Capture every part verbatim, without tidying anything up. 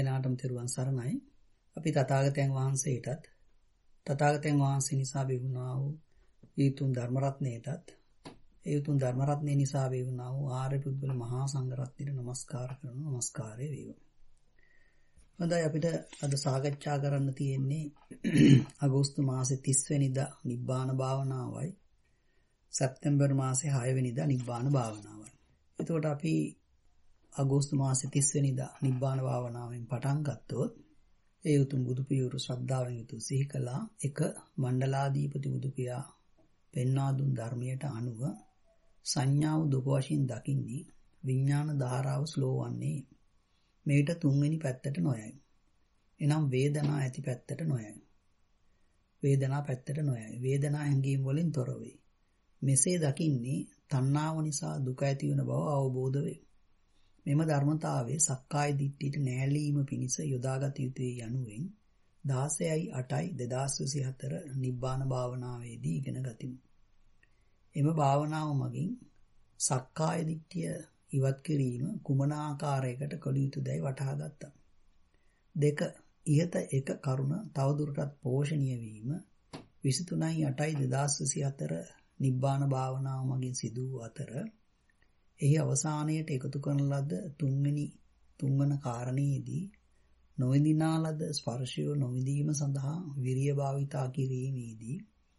එනාටම තෙරුවන් සරණයි. අපි තථාගතයන් වහන්සේටත් තථාගතයන් වහන්සේ නිසා වේුණා වූ ඊතුම් ධර්ම රත්නයටත් ඒ උතුම් ධර්ම රත්නය නිසා වේුණා වූ ආර්ය පුද්ගල මහා සංඝ රත්නයට නමස්කාර කරනවා. නමස්කාරය වේවා. හොඳයි, අපිට අද සාකච්ඡා කරන්න තියෙන්නේ අගෝස්තු මාසේ තිස් වෙනිදා නිබ්බාන භාවනාවයි සැප්තැම්බර් මාසේ හය වෙනිදා නිබ්බාන භාවනාවයි. එතකොට අපි අගෝස්තු මාසේ තිස් වෙනිදා නිබ්බාන භාවනාවෙන් පටන් ගත්තොත් ඒ උතුම් බුදු පියවරු ශ්‍රද්ධාවෙන් යුතුව සිහි කළා. එක මණ්ඩලාධිපති බුදු පියා පෙන්වා දුන් ධර්මයට අනුව සංඥාව දුක වශයෙන් දකින්නේ විඥාන ධාරාව ස්ලෝ වන්නේ මේට තුන්වෙනි පැත්තට නොයයි. එනම් වේදනා ඇති පැත්තට නොයයි. වේදනා පැත්තට නොයයි. වේදනා හැඟීම් වලින් තොර වේ. මෙසේ දකින්නේ තණ්හාව නිසා දුක ඇති වෙන බව අවබෝධ වේ. මෙම ධර්මතාවයේ සක්කාය දිට්ඨියට නෑලීම පිණිස යොදාගත යුතුයි යනුවෙන් දාසයයි අටයි දෙදාස් විසිහතර නිබ්බාන භාවනාවේදී ඉගෙන ගතිමු. එම භාවනාව මගින් සක්කාය දිට්ඨිය ඉවත් කිරීම කුමන ආකාරයකට කළ යුතුදයි වටහා ගත්තා. දෙක ඉහත එක කරුණ තවදුරටත් පෝෂණීය වීම විසිතුනයි අටයි දෙදාස් විසිහතර නිබ්බාන භාවනාව මගින් සිදු වූ අතර එහි අවසානයට එකතු කරන ලද තුන්වෙනි තුන්වන කාරණේදී නොවිඳිනා ලද ස්පර්ශය නොවිඳීම සඳහා විරිය භාවිතා කිරීමේදී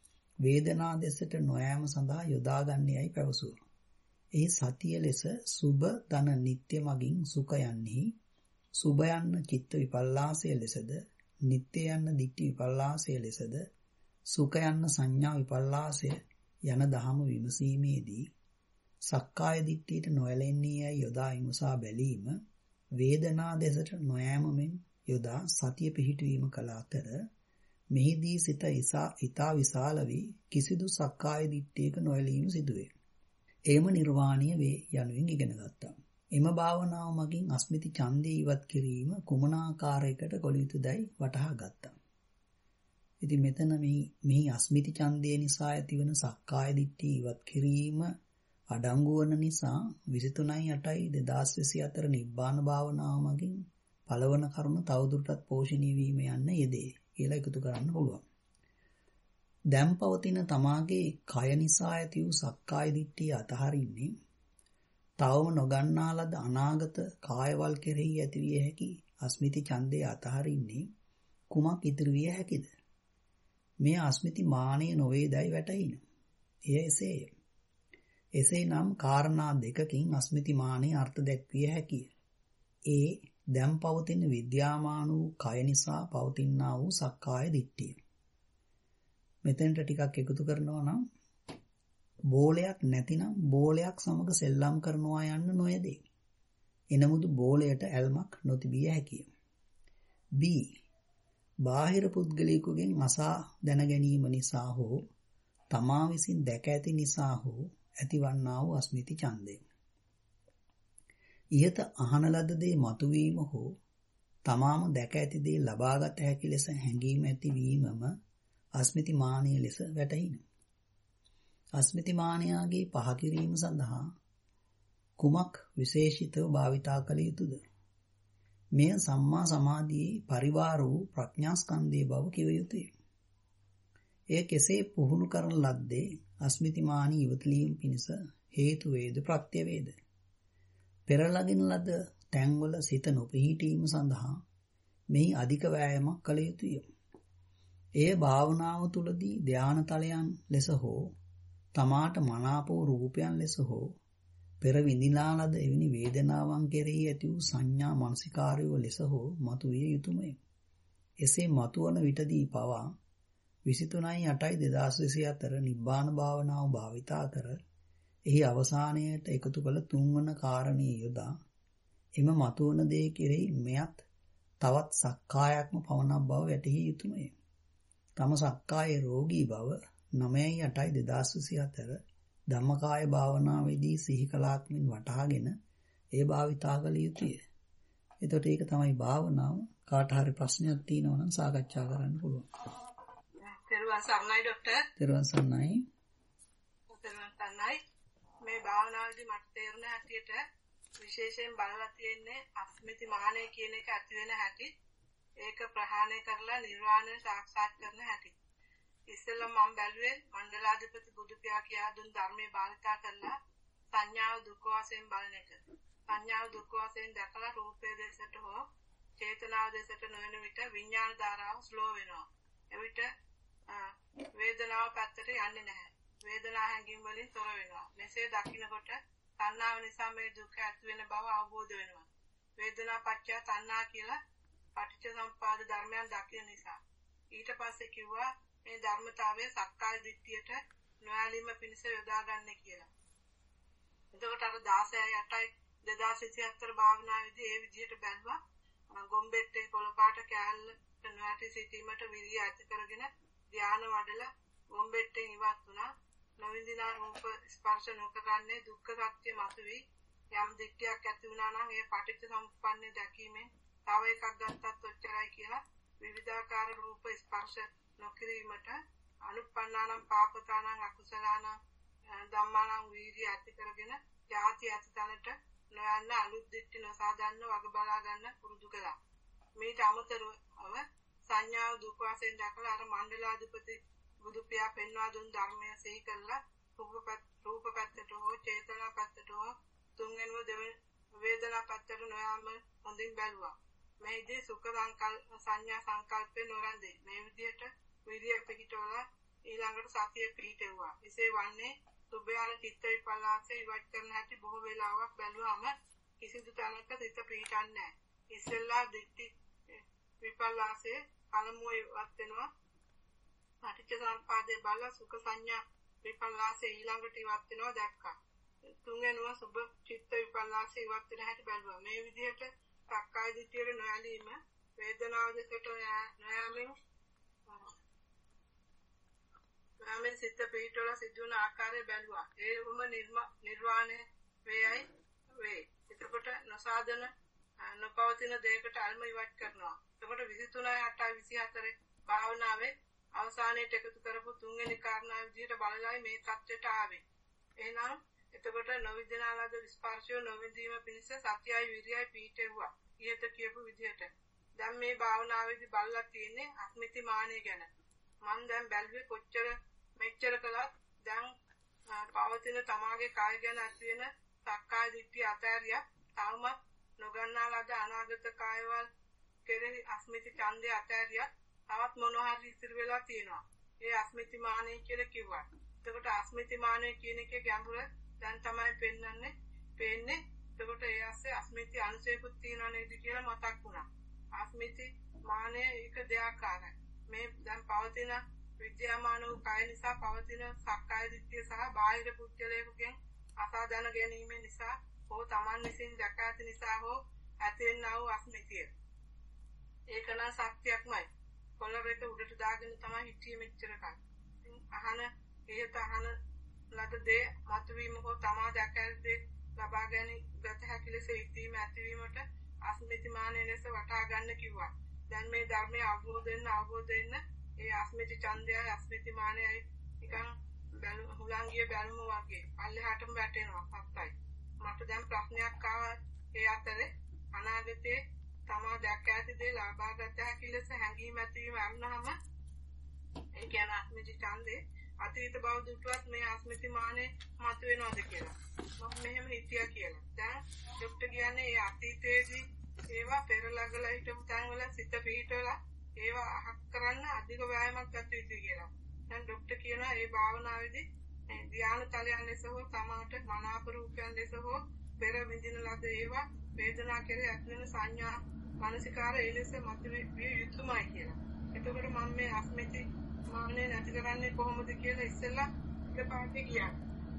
වේදනා දෙසට නොයෑම සඳහා යොදාගන්නේයි පැවසුවා. එහි සතිය ලෙස සුබ ධන නිත්‍ය මගින් සුඛ යන්නේ සුබ යන්න චිත්ත විපල්ලාසය ලෙසද නිත්‍ය යන්න දිට්ඨි විපල්ලාසය ලෙසද සුඛ යන්න සංඥා විපල්ලාසය යන දහම විමසීමේදී සක්කාය දිට්ඨියට නොඇලෙන්නේ යයි යොදා විමසා බැලීම වේදනා දෙසට නොයෑමෙන් යොදා සතිය පිහිටවීම කළ අතර මෙහිදී සිත ඊතා විශාල වී කිසිදු සක්කාය දිට්ඨියක නොඇලීම සිදුවේ. එයම නිර්වාණය වේ යනුවෙන් ඉගෙන ගත්තා. එම භාවනාව මගින් අස්මිති ඡන්දය ඉවත් කිරීම කුමන ආකාරයකට කළ යුතුදයි වටහා ගත්තා. ඉතින් මෙතන මේ මෙහි අස්මිති ඡන්දය නිසා ඇතිවන සක්කාය දිට්ඨිය ඉවත් කිරීම අඩංගු වන නිසා විසිතුනයි අටයි දෙදාස් විසිහතර නිබ්බාන භාවනාව මගින් පළවන කරුණ තවදුරටත් පෝෂණීය වීම යන්න යෙදේ කියලා එකතු කරන්න පුළුවන්. දැන් පවතින තමාගේ කය නිසා ඇති වූ සක්කාය දිට්ඨිය අතහරින්නේ තවම නොගන්නා ලද අනාගත කායවල් කෙරෙහි ඇතිවිය හැකි අස්මිති ඡන්දය අතහරින්නේ කුමක් ඉතිරි විය හැකිද? මේ අස්මිති මානය නොවේදයි වැටහින. එය එසේය. එසේනම් කාරණා දෙකකින් අස්මිති මානයේ අර්ථ දැක්විය හැකිය. ඒ දැන් පවතින විද්‍යාමාන වූ කය නිසා පවතිනා වූ සක්කාය දිට්ඨිය. මෙතෙන්ට ටිකක් එකතු කරනවා නම් බෝලයක් නැතිනම් බෝලයක් සමග සෙල්ලම් කරනවා යන්න නොයදේ. එනමුදු බෝලයට ඇල්මක් නොතිබිය හැකිය. B. බාහිර පුද්ගලයෙකුගෙන් අසා දැන ගැනීම නිසා හෝ තමා විසින් දැක ඇති නිසා හෝ ඇතිවන්නා වූ අස්මිති ඡන්දය. ඊට අහන ලද දේ මතුවීම හෝ තමාම දැක ඇති දේ ලබාගත හැකි ලෙස හැඟීම ඇතිවීමම අස්මිති මානය ලෙස වැටහින. අස්මිති මානයාගේ පහ කිරීම සඳහා කුමක් විශේෂිතව භාවිතා කළ යුතුද? මෙය සම්මා සමාධියේ පරිවාර වූ ප්‍රඥා ස්කන්ධයේ බව කිව යුතුය. එය කෙසේ පුහුණු කරන ලද්දේ අස්මිති මානී ඉවතලීම පිණිස හේතු වේද ප්‍රත්‍ය වේද? පෙරළගෙන ලද තැන්වල සිත නොපිහිටීම සඳහා මෙහි අධික වෑයමක් කළ යුතුය. එය භාවනාව තුළදී ධානතලයන් ලෙස හෝ තමාට මනාප වූ රූපයන් ලෙස හෝ පෙර විඳිනා ලද එවැනි වේදනාවන් කෙරෙහි ඇති වූ සංඥා මානසිකාරයෝ ලෙස හෝ මතුවිය යුතුයමය. එසේ මතුවන විටදී පවා විසිතුනයි අටයි දෙදාස් විසිහතර නිබ්බාන භාවනාව භාවිතා කර එහි අවසානයට එකතු කළ තුන්වන කාරණේ යොදා එම මතුවන දේ කෙරෙහි මෙයත් තවත් සක්කායක්ම පවණක් බව වැටහිය යුතුයමය. තම සක්කාය රෝගී බව නවයයි අටයි දෙදාස් විසිහතර ධම්මකාය භාවනාවේදී සිහි කළාක් මෙන් වටහාගෙන ඒ භාවිතා කළ යුතුය. එතකොට ඒක තමයි භාවනාව. කාට හරි ප්‍රශ්නයක් තියෙනවා නම් සාකච්ඡා කරන්න පුළුවන්. තෙරුවන් සරණයි ડોක්ටර්. තෙරුවන් සරණයි. තෙරුවන් සරණයි. මේ භාවනාවේදී මට තේරුණ හැටියට විශේෂයෙන් බලලා තියෙන්නේ අස්මිති මානය කියන එක ඇති වෙන හැටි. ඒක ප්‍රහාණය කරලා නිර්වාණය සාක්ෂාත් කරන හැටි. ඉස්සෙල්ලා මම බැලුවේ මණ්ඩලාධිපති බුදු පියා කියා දුන් ධර්මයේ භාවිතා කරලා සංඥාව දුක් වශයෙන් බලන එක. සංඥාව දුක් වශයෙන් දැකලා රූපයේ දෙසට හෝ චේතනාව දෙසට නොවන විට විඥාන ධාරාව ස්ලෝ වෙනවා. එවිට වේදනාව පැත්තට යන්නේ නැහැ. වේදනා හැඟීම් වලින් තොර වෙනවා. මෙසේ දකින්නකොට තණ්හාව නිසා මේ දුක ඇති වෙන බව අවබෝධ වෙනවා. වේදනා පත්‍ය තණ්හා කියලා පටිච්ච සමුප්පාද ධර්මයන් දකින නිසා. ඊට පස්සේ කිව්වා මේ ධර්මතාවය සක්කාය දිට්ඨියට නොඇලීම පිණිස යොදා ගන්න කියලා. එතකොට අර දාසයයි අටයි දෙදාස් විසිහතර භාවනාවේදී ඒ විදිහට බැලුවා. ගොම්බෙට්ටේ පොළපාට කෑල්ල නොඇටි සිටීමට විරිය ඇති කරගෙන ධානය වඩලා ගොම්බෙට්ටෙන් ඉවත් වුණා. නොවින්දිනා රූප ස්පර්ශ නොකරන්නේ දුක්ඛ සත්‍ය මතුවී යම් දිට්ඨියක් ඇති වුණා නම් ඒ පටිච්ච සමුප්පන්නේ දැකීමෙන් තව එකක් ගත්තත් ඔච්චරයි කියලා විවිධාකාර රූප ස්පර්ශ නොකිරීමට අනුප්පන්නානම් පාපතානම් අකුසලානම් ධම්මානම් වීර්ය ඇති කරගෙන ජාති ඇති තැනට නොයන්න අලුත් දිට්ඨි නොසාදන්න වග බලා ගන්න පුරුදු කළා. මේට අමතරව සංඥාව දුක් වශයෙන් දැකලා අර මණ්ඩලාධිපති බුදු පියා පෙන්වා දුන් ධර්මය සිහි කරලා රූප පැත්තට හෝ චේතනා පැත්තට හෝ තුන්වෙනිව දෙවෙනි වේදනා පැත්තට නොයාම හොඳින් බැලුවා. මේදී සුඛ සංඥා සංකල්පේ නොරන්දේ. මේ විදිහට විරිය පිහිටවලා ඊළඟට සතිය පිහිටෙවුවා. එසේ වන්නේ සුභයාන චිත්ත විපල්ලාසය ඉවත් කරන හැටි බොහෝ වෙලාවක් බැලුවාම කිසිදු තැනක සිත පිහිටන්නේ නැහැ. ඉස්සෙල්ලා දිට්ඨි විපල්ලාසයේ අලමුව ඉවත් වෙනවා. පටිච්ච සමුප්පාදේ බල සුඛ සංඥා විපල්ලාසයේ ඊළඟට ඉවත් වෙනවා දැක්කා. තුන්වෙනිව සුභ චිත්ත විපල්ලාසයේ ඉවත් වෙන හැටි බැලුවා. මේ විදිහට සක්කාය දිට්ඨියට නොඇලීම වේදනාව දෙකට නොයෑමෙන් නොයෑමෙන් සිත පිහිටවල සිදුවන ආකාරය බැලුවා. ඒවම නිර්වාණය වේයයි වේ. එතකොට නොසාධන නොපවතින දෙයකට අල්ම ඉවත් කරනවා. එතකොට විසිතුනයි අටයි විසිහතරේ භාවනාවේ අවසානයේට එකතු කරපු තුන්වෙනි කාරණාව විදිහට බලලයි මේ தත්ත්වයට ආවේ. එහෙනම් එතකොට නොවිදිනාලද ස්පර්ශය නොවිදීම පිණිස සත්‍යයි විරියයි පීඨෙව්වා. ඊට කියපු විදිහට. දැන් මේ භාවනාවේදී බලලා තියෙන්නේ අස්මිති මානිය ගැන. මම දැන් බැලුවේ කොච්චර මෙච්චර කළත් දැන් පවතින තමාගේ කාය ගැන ඇති වෙන සක්කාය දිට්ඨිය අතහැරියා. තවමත් නොගන්නාලද අනාගත කායවල කෙරෙහි අස්මිති ඡන්දය අතහැරියා. තවත් මොනවා හරි ඉතිරි වෙලා තියෙනවා. ඒ අස්මිති මානෙ කියලා කිව්වා. එතකොට අස්මිති මානෙ කියන එකේ ගැඹුර දැන් තමයි පෙන්වන්නේ. පේන්නේ. එතකොට ඒ ඇස්සේ අස්මිති අනුසයකුත් තියෙනවා නේද කියලා මතක් වුණා. අස්මිති මානෙ එක දෙආකාරයි. මේ දැන් පවතින විද්‍යාමාන වූ කාය නිසා පවතින සක්කාය දිට්ඨිය සහ බාහිර පුද්ගලයෙකුගෙන් අසාධන ගැනීම නිසා හෝ Taman විසින් දැක ඇති නිසා හෝ ඇතිවෙනා වූ අස්මිතිය. ඒක නම් සත්‍යයක්මයි. කොළවෙක උඩට දාගෙන තමයි හිටියේ මෙච්චර කල්. අහන එහෙත අහන ලද දේ මතුවීම හෝ තමා දැක ඇති දේ ලබා ගැනීම ගත හැකි ලෙස ඉදීම ඇතිවීමට අස්මිති මානෙ ලෙස වටහා ගන්න කිව්වා. දැන් මේ ධර්මයේ අවබෝධ වෙන්න අවබෝධ වෙන්න ඒ අස්මිති ඡන්දයයි අස්මිති මානෙයි නිකන් බැලු හුලංගිය බැලුම වගේ පල්ලෙහාටම වැටෙනවා සත්‍යයි. මට දැන් ප්‍රශ්නයක් ආවා ඒ අතරේ අනාගතේ තමා දැක ඇති දේ ලබා ගත හැකි ලෙස හැඟීම් ඇතිවීම වුණාම ඒ කියන්නේ අස්මිති ඡන්දේ අතීත බව දුටුවත් මේ අස්මිති මානෙ මත වෙනවද කියලා. මම මෙහෙම හිතියා කියලා. දැන් ડોක්ටර් කියන්නේ ඒ අතීතයේදී ඒවා පෙරලගලා හිටපු තැන් වල සිත පිහිටවලා ඒවා අහක් කරන්න අධික ව්‍යායාමයක් ගත යුතුයි කියලා. දැන් ડોක්ටර් කියනවා මේ භාවනාවේදී ධ්‍යාන තලයන් ලෙස හෝ තමාට මනාප රූපයන් ලෙස හෝ පෙර විඳින ලද ඒවා වේදනා කෙරේ ඇතිවන සංඥා මානසිකාර ඒ ලෙස මත විය යුතුමයි කියලා. එතකොට මම මේ අස්මිති මානෙ නැති කරන්නේ කොහොමද කියලා ඉස්සෙල්ලා එකපාරට ගියා.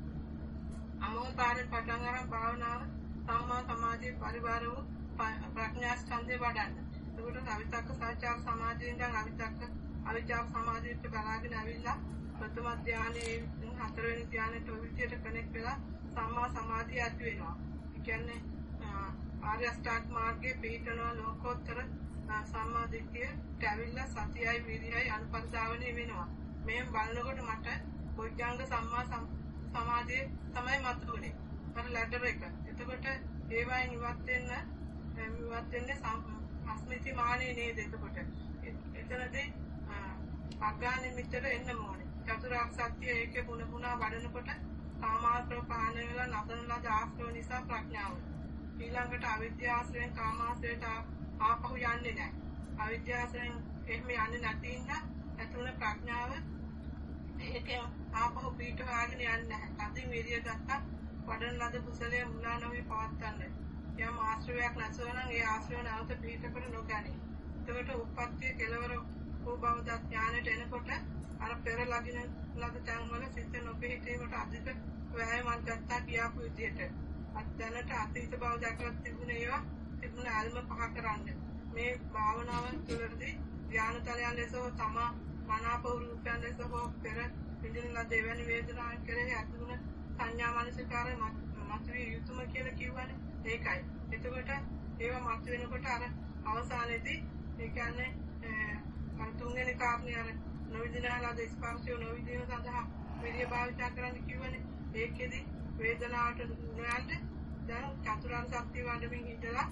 අමෝපාරේ පටන් අරන් භාවනාව සම්මා සමාධියේ පරිවාර වූ ප්‍රඥා ස්කන්ධේ වඩන්න. ඒකට අවිතක්ක සාචාර සමාධියෙන් දැන් අවිතක්ක අවිචාර සමාධියට බලාගෙන ඇවිල්ලා ප්‍රථම ධානයේ හතරවෙනි ධානයට ඔය විදියට කනෙක්ට් වෙලා සම්මා සමාධිය ඇති වෙනවා. ඒ කියන්නේ ආර්ය අෂ්ටාංග මාර්ගයේ පිහිටන ලෝකෝත්තර සම්මා දිට්ඨියට ඇවිල්ලා සතියයි විරියයි අනුපස්සාවනේ වෙනවා. මේ බලනකොට මට බොජ්ජංග සම්මා සමාධිය තමයි මතුනේ. අර ලැඩර් එක. එතකොට ඒවයින් ඉවත් වෙන්න ඉවත් වෙන්නේ අස්මිති මානෙ නේද? එතකොට එතනදී අග්ගානෙ මිත්‍ර එන්න ඕනේ. චතුරාර්ය සත්‍ය ඒකේ පුන පුනා වඩනකොට කාමාශ්‍රව පහළ වෙලා නතන ලද ආශ්‍රව නිසා ප්‍රඥාව. ඊළඟට අවිද්‍යාශ්‍රයෙන් කාමාශ්‍රයට ආපහු යන්නේ නැහැ. අවිද්‍යාශ්‍රයෙන් එහෙම යන්නේ නැති ඉන්න ඇතුළ ප්‍රඥාව ඒකෙන් ආපහු පිට හොයාගෙන යන්නේ නැහැ. අදින් විරිය ගත්තා වඩන ලද කුසලයේ මුලා නොවි පවත්තන්නේ. යම් ආශ්‍රවයක් නැසව නම් ඒ ආශ්‍රව නැවත පිටකට නොගනී. එතකොට උප්පත්තිය කෙලවර වූ බව ඥානයට එනකොට අර පෙර ලගින ලද තැන් වල සිත නොපිහිටීමට අධික වෑයමක් ගත්තා කියාපු විදිහට. අත්දැනට අතීත බව දැකලා තිබුණ ඒවා තිබුණ අල්ම පහ කරන්න. මේ භාවනාව තුළදී ධ්‍යානතලයන් ලෙස තම මනාප රූපයන් ලෙස හෝ පෙර විඳින ලද එවැනි වේදනාවක් කෙරෙහි ඇතිවුණ සංඥා මනසිකාරය මතුවිය යුතුම කියලා කිව්වනේ. ඒකයි. එතකොට ඒව මත වෙනකොට අර අවසානයේදී ඒ කියන්නේ අර තුන්වෙනි කාරණේ අර නොවිදිනාලාද ස්පර්ශය නොවිදින සඳහා විරිය භාවිතා කරන්න කිව්වනේ. ඒකෙදි වේදනාවට නොයන්නේ දැන් චතුරාර්ය සත්‍ය වඩමින් හිටලා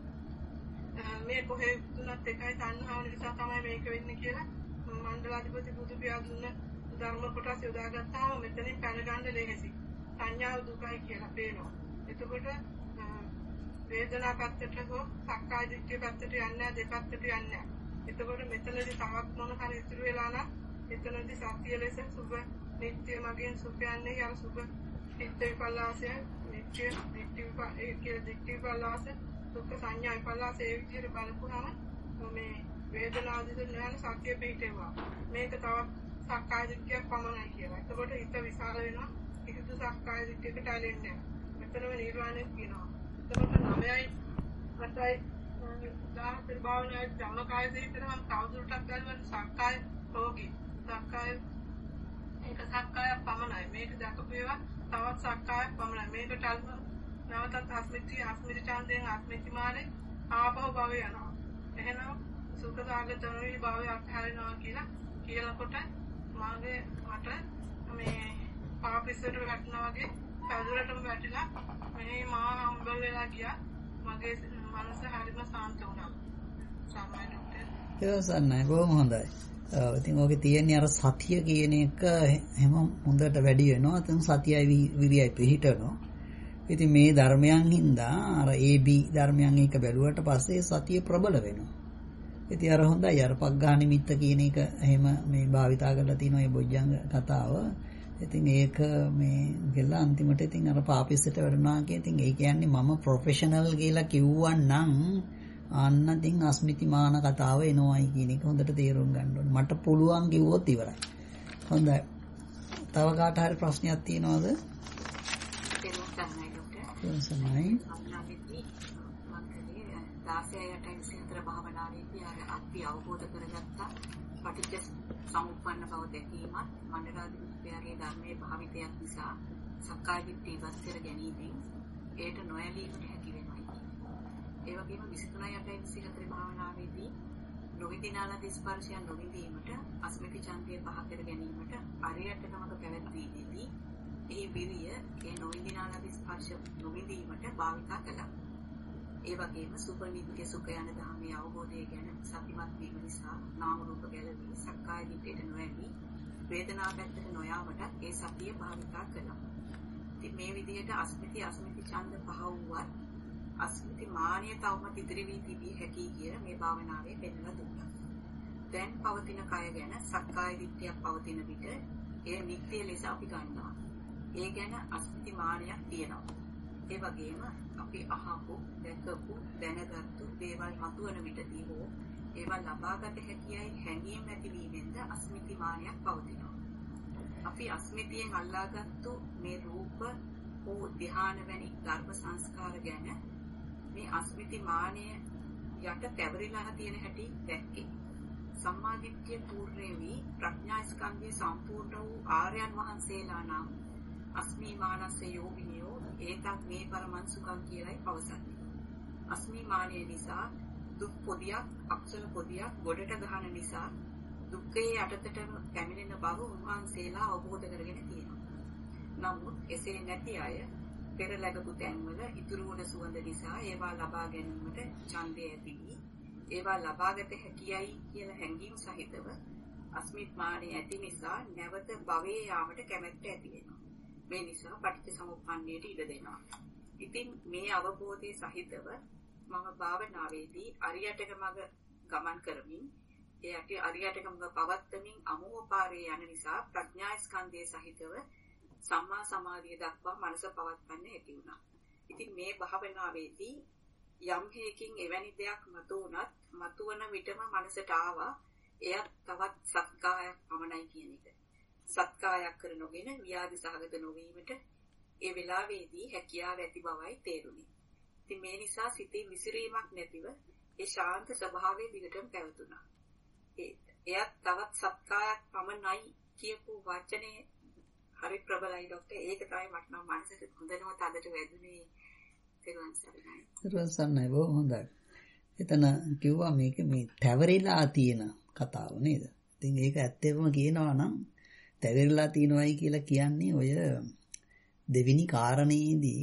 මේ කොහේ තුනත් එකයි තණ්හාව නිසා තමයි මේක වෙන්නේ කියලා මණ්ඩලාධිපති බුදු පියාණන් ධර්ම කොටස යොදාගත්තාම මෙතනින් පැන ගන්න ලෙහෙසි. සංඥාව දුකයි කියලා පේනවා. එතකොට වේදනා පැත්තට හෝ සක්කාය දිට්ඨිය පැත්තට යන්නේ නැහැ, දෙපැත්තට යන්නේ නැහැ. එතකොට මෙතනදී තවත් මොන හරි ඉතුරු වෙලා නම් එතනදී සත්‍ය ලෙස සුභ නිත්‍ය මගින් සුඛයන්නේ අර සුභ චිත්ත විපල්ලාසය නිත්‍ය දිට්ඨි ඒ කියලා දිට්ඨි විපල්ලාස දුක්ඛ සංඥා විපල්ලාස ඒ විදිහට බලපුවාම මේ වේදනාදිද ඥාන සත්‍ය පිටේවා. මේක තවත් සක්කාය දිට්ඨියක් පමණයි කියලා. එතකොට හිත විශාල වෙනවා. කිසිදු සක්කාය දිට්ඨියකට ඇලෙන්නේ නැහැ. මෙතනම නිර්වාණය කියනවා. එතකොට නවයයි අටයි දාහතර භාවනාවේ ධම්මකාය දෙහිතරම් තවදුරටත් ගලවන සක්කාය රෝගී. සක්කාය ඒක සක්කාය පමණයි. මේක දක්වපේවා තවත් සක්කාය පමණයි. මේකට අල්ම නැවතත් අස්මිති අස්මිති ඡන්දයෙන් අස්මිති මානේ ආපහු භවය යනවා. එහෙනම් සුඛසාගතනෝයි භවය අත්හැරෙනවා කියලා කියනකොට මාගේ මට මේ පාපිස්සට වැටෙනවා වගේ පැදුරටම වැටිලා මේ මා හම්බ වෙලා ගියා. මගේ මනස හරිම සාන්ත වුණා. සාමාන්‍යයෙන් ඒක සන්නයි බොහොම හොඳයි. ඉතින් ඔගේ තියෙන්නේ අර සතිය කියන එක හැම හොඳට වැඩි වෙනවා. එතන සතියයි විරියයි පිහිටනවා. ඉතින් මේ ධර්මයන් හින්දා අර ඒ බී ධර්මයන් එක බැලුවට පස්සේ සතිය ප්‍රබල වෙනවා. ඉතින් අර හොඳයි අර පග්ඝා නිමිත්ත කියන එක එහෙම මේ භාවිතා කරලා තියෙන මේ බොජ්ජංග කතාව. ඉතින් ඒක මේ ගෙල්ල අන්තිමට ඉතින් අර පාපිස්සට වැඩුණා කියන ඉතින් ඒ කියන්නේ මම ප්‍රොෆෙෂනල් කියලා කිව්වන්නම් අන්න ඉතින් අස්මිතිමාන කතාව එනවයි කියන එක හොඳට තේරුම් ගන්න ඕනේ. මට පුළුවන් කිව්වොත් ඉවරයි. හොඳයි. තව කාට හරි ප්‍රශ්නයක් තියෙනවද? සමයි භාවනාවේදී අර අපි අවබෝධ කරගත්තා පටිච්ච සමුප්පන්න බව දැකීමත් මණ්ඩලාධිපතිගේ ධර්මයේ භාවිතයක් නිසා සක්කාය දිට්ඨිය ඉවත් කර ගැනීමෙන් ඒට නොයැලීමට හැකි වෙනවා. ඒ වගේම විසිතුනයි අටයි විසිහතර භාවනාවේදී නොවිදිනාලද ස්පර්ශයන් නොවිදීමට අස්මිති ඡන්දය පහ කර ගැනීමට අරියට්ටකමක පැවැත්වීමේදී ඒ විරිය ඒ නොවිදිනාලද ස්පර්ශ නොවිදීමට භාවිතා කළා. ඒ වගේම සුඛ නිත්‍ය සුඛ යන ධර්මයේ අවබෝධය ගැන සතිමත් වීම නිසා නාම රූප ගැලවී සක්කාය දිට්ඨියට නොඇලී වේදනා පැත්තට නොයාමට ඒ සතිය භාවිතා කළා. ඉතින් මේ විදිහට අස්මිති අස්මිති ඡන්ද පහ වුවත් අස්මිති මානිය තවම ඉදිරි වී තිබී හැකි කියලා මේ භාවනාවේ පෙන්වලා දුන්නා. දැන් පවතින කය ගැන සක්කාය දිට්ඨියක් පවතින විට ඒ නිත්‍ය ලෙස අපි ගන්නවා. ඒ ගැන අස්මිති මානියක් තියෙනවා. ඒ වගේම අපි අහපු, දැකපු, දැනගත්තු දේවල් මතුවන විටදී හෝ ඒවා ලබාගත හැකියයි හැඟීම් ඇතිවීමෙන්ද අස්මිති මානයක් පවතිනවා. අපි අස්මිතියෙන් අල්ලාගත්තු මේ රූප හෝ ධ්‍යාන වැනි ධර්ම සංස්කාර ගැන මේ අස්මිති මානය යට පැවරිලා තියෙන හැටි දැක්කේ. සම්මාදිට්ඨිය පූර්ණේ වී ප්‍රඥා ස්කන්ධය සම්පූර්ණ වූ ආර්යයන් වහන්සේලා නම් අස්මිමානස්ස යෝගිනියෝ ඒකක් මේ පරමං සුඛං කියලායි පවසන්නේ. අස්මිමානය නිසා දුක් පොදියක් අක්ෂර පොදියක් ගොඩට ගහන නිසා දුක්ඛයේ යටතට පැමිණෙන බව උන්වහන්සේලා අවබෝධ කරගෙන තියෙනවා. නමුත් එසේ නැති අය පෙර ලැබපු තැන්වල ඉතුරු වන සුවඳ නිසා ඒවා ලබා ගැනීමට ඡන්දය ඇති වී ඒවා ලබාගත හැකියයි කියලා හැඟීම් සහිතව අස්මිත්මානය ඇති නිසා නැවත භවයේ යාමට කැමැත්ත ඇති වෙනවා. මේ නිසා පටිච්චසමුප්පන්නයට ඉඩ දෙනවා. ඉතින් මේ අවබෝධයේ සහිතව මම භාවනාවේදී අරියටක මඟ ගමන් කරමින් ඒ ඇටි අරියටක මඟ පවත්වමින් අමෝපාරේ යන නිසා ප්‍රඥා ස්කන්ධයේ සහිතව සම්මා සමාධිය දක්වා මනස පවත්වන්න හැකි වුණා. ඉතින් මේ භාවනාවේදී යම් හේකින් එවැනි දෙයක් මතුවුණත් මතුවන විටම මනසට ආවා එයත් තවත් සත්කායක් පමණයි කියන එක. සත්කායක් කර නොගෙන ව්‍යාධි සහගත නොවීමට ඒ වෙලාවේදී හැකියාව ඇති බවයි තේරුණේ. ඉතින් මේ නිසා සිතේ විසිරීමක් නැතිව ඒ ශාන්ත ස්වභාවයේ දිගටම පැවතුණා. ඒ එයත් තවත් සත්කායක් පමණයි කියපු වචනේ හරි ප්‍රබලයි ડોක්ටර්. ඒක තමයි මට නම් මනසට හොඳටම තදට වැදුනේ. තෙරුවන් සරණයි. තෙරුවන් සරණයි. බොහොම හොඳයි. එතන කිව්වා මේක මේ තැවරිලා තියෙන කතාව නේද? ඉතින් ඒක ඇත්තටම කියනවා නම් තැවරිලා තියෙනවයි කියලා කියන්නේ ඔය දෙවෙනි කාරණේදී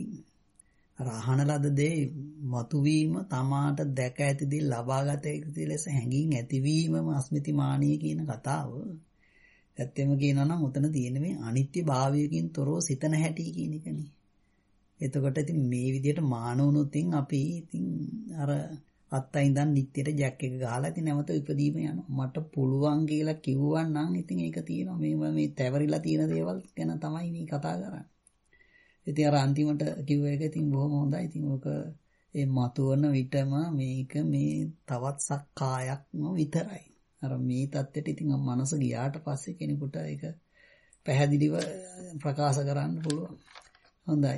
රහන ලද දේ මතුවීම තමාට දැක ඇති දේ ලබාගත යුතු ලෙස හැඟීම් ඇතිවීමම අස්මිතිමානීය කියන කතාව. ඇත්තම කියනවා නම් උතන තියෙන මේ අනිත්‍ය භාවයකින් තොරව සිතන හැටි කියන එකනේ. එතකොට ඉතින් මේ විදිහට මාන වුණොත් අපි ඉතින් අර අත්තයි ඉඳන් නිට්ටයට ජැක් එක ගහලා ඉතින් නැවත ඉපදීම යනවා. මට පුළුවන් කියලා කිව්වන් නම් ඉතින් ඒක තියෙනවා. මේ මේ තැවරිලා තියෙන දේවල් ගැන තමයි මේ කතා කරන්නේ. ඉතින් අර අන්තිමට කිව්ව එක ඉතින් බොහොම හොඳයි. ඉතින් ඔක ඒ මතුවන විටම මේක මේ තවත් සක්කායක්ම විතරයි. අර මේ தත්ත්වයට ඉතින් මනස ගියාට පස්සේ කෙනෙකුට ඒක පැහැදිලිව ප්‍රකාශ කරන්න පුළුවන්. හොඳයි.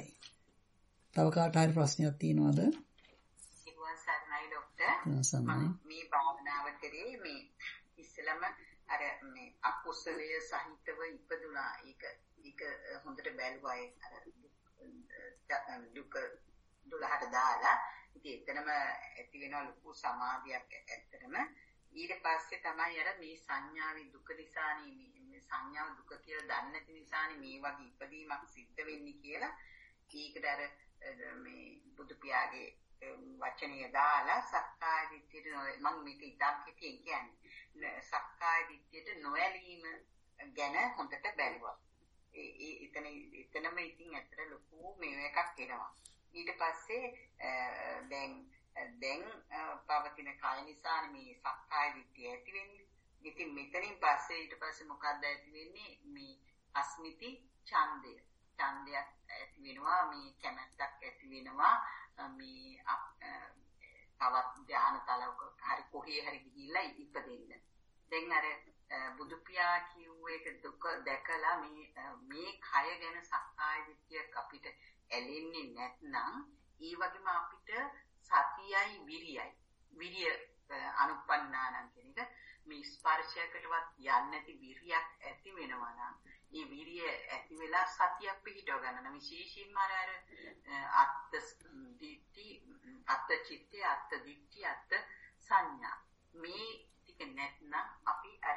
තව කාට හරි ප්‍රශ්නයක් තියෙනවද? සිරුවන් සරණයි ડોක්ටර්. මේ භාවනාව කරේ මේ ඉස්සලම අර මේ අකුසලයේ සහිතව ඉපදුනා. ඒක ඒක හොඳට බැලුවා. අර දුක දුලහට දාලා ඉතින් එතනම ඇති වෙන ලොකු සමාධියක් ඇත්තටම. ඊට පස්සේ තමයි අර මේ සංඥාවේ දුක නිසානේ මේ සංඥාව දුක කියලා දන්නේ නැති නිසානේ මේ වගේ ඉපදීමක් සිද්ධ වෙන්නේ කියලා ඒකට අර මේ බුදු පියාගේ වචනය දාලා සක්කාය දිට්ඨියට මම මේක ඉතාම කෙටියෙන් කියන්නේ සක්කාය දිට්ඨියට නොඇලීම ගැන හොඳට බැලුවා. ඒ එතන එතනම ඉතින් ඇත්තට ලොකු මේ එකක් එනවා. ඊට පස්සේ දැන් දැන් පවතින කය නිසානේ මේ සක්කාය දිට්ඨිය ඇති වෙන්නේ. ඉතින් මෙතනින් පස්සේ ඊට පස්සේ මොකක්ද ඇති වෙන්නේ? මේ අස්මිති ඡන්දය. ඡන්දයක් ඇති වෙනවා, මේ කැමැත්තක් ඇති වෙනවා, මේ තවත් ධානතලවක හරි කොහේ හරි ගිහිල්ලා ඉපදෙන්න. දැන් අර බුදු පියා කියුව එක දුක දැකලා මේ මේ කය ගැන සක්කාය දිට්ඨියක් අපිට ඇලෙන්නේ නැත්නම් ඒ වගේම අපිට සතියයි විරියයි විරිය අනුපන්නානම් කියන එක මේ ස්පර්ශයකටවත් යන්නේ නැති විරියක් ඇති වෙනවා නම් ඒ විරිය ඇති වෙලා සතියක් පිහිටව ගන්න නම් විශේෂයෙන්ම අර අත්ත දිට්ඨි අත්ත චිත්තය අත්ත දිට්ඨි අත්ත සංඥා මේ ටික නැත්නම් අපි අර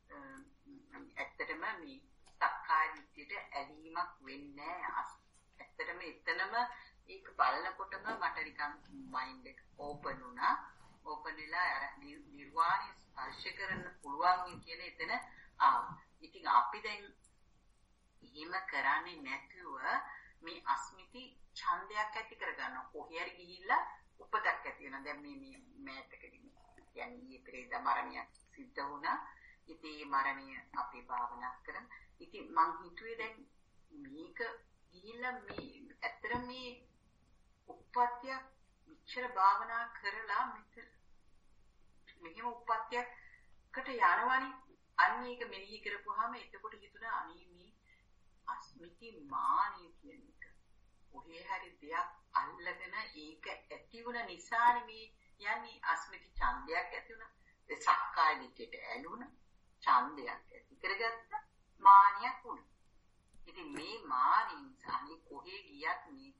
ඇත්තටම මේ සක්කාය දිට්ඨියට ඇලීමක් වෙන්නේ නැහැ. ඇත්තටම එතනම ඒක බලනකොටම මට නිකන් මයින්ඩ් එක ඕපන් වුණා. ඕපන් වෙලා අර නිර්වාණය ස්පර්ශ කරන්න පුළුවන් කියන එතන ආවා. ඉතින් අපි දැන් එහෙම කරන්නේ නැතුව මේ අස්මිති ඡන්දයක් ඇති කරගන්නවා. කොහේ හරි ගිහිල්ලා උපතක් ඇති වෙනවා. දැන් මේ මේ මෑතකදී කියන්නේ ඊයේ පෙරේදා මරණයක් සිද්ධ වුණා. ඉතින් මේ මරණය අපි භාවනා කරන. ඉතින් මං හිතුවේ දැන් මේක ගිහිල්ලා මේ ඇත්තට මේ උප්පත්තියක් විචාර භාවනා කරලා මෙතන මෙහෙම උප්පත්තියකට යනවනේ. අන්න ඒක මෙනෙහි කරපුවාම එතකොට හිතුණා අනේ මේ අස්මිති මානිය කියන එක. ඔහේ හරි දෙයක් අල්ලගෙන ඒක ඇති වුණ නිසානේ මේ යන්නේ අස්මිති ඡන්දයක් ඇති වුණා. ඒ සක්කාය දිට්ඨියට ඇලුණා. ඡන්දයක් ඇති කරගත්තා. මානියක් වුණා. ඉතින් මේ මානින් සාහි කොහේ ගියත් මේක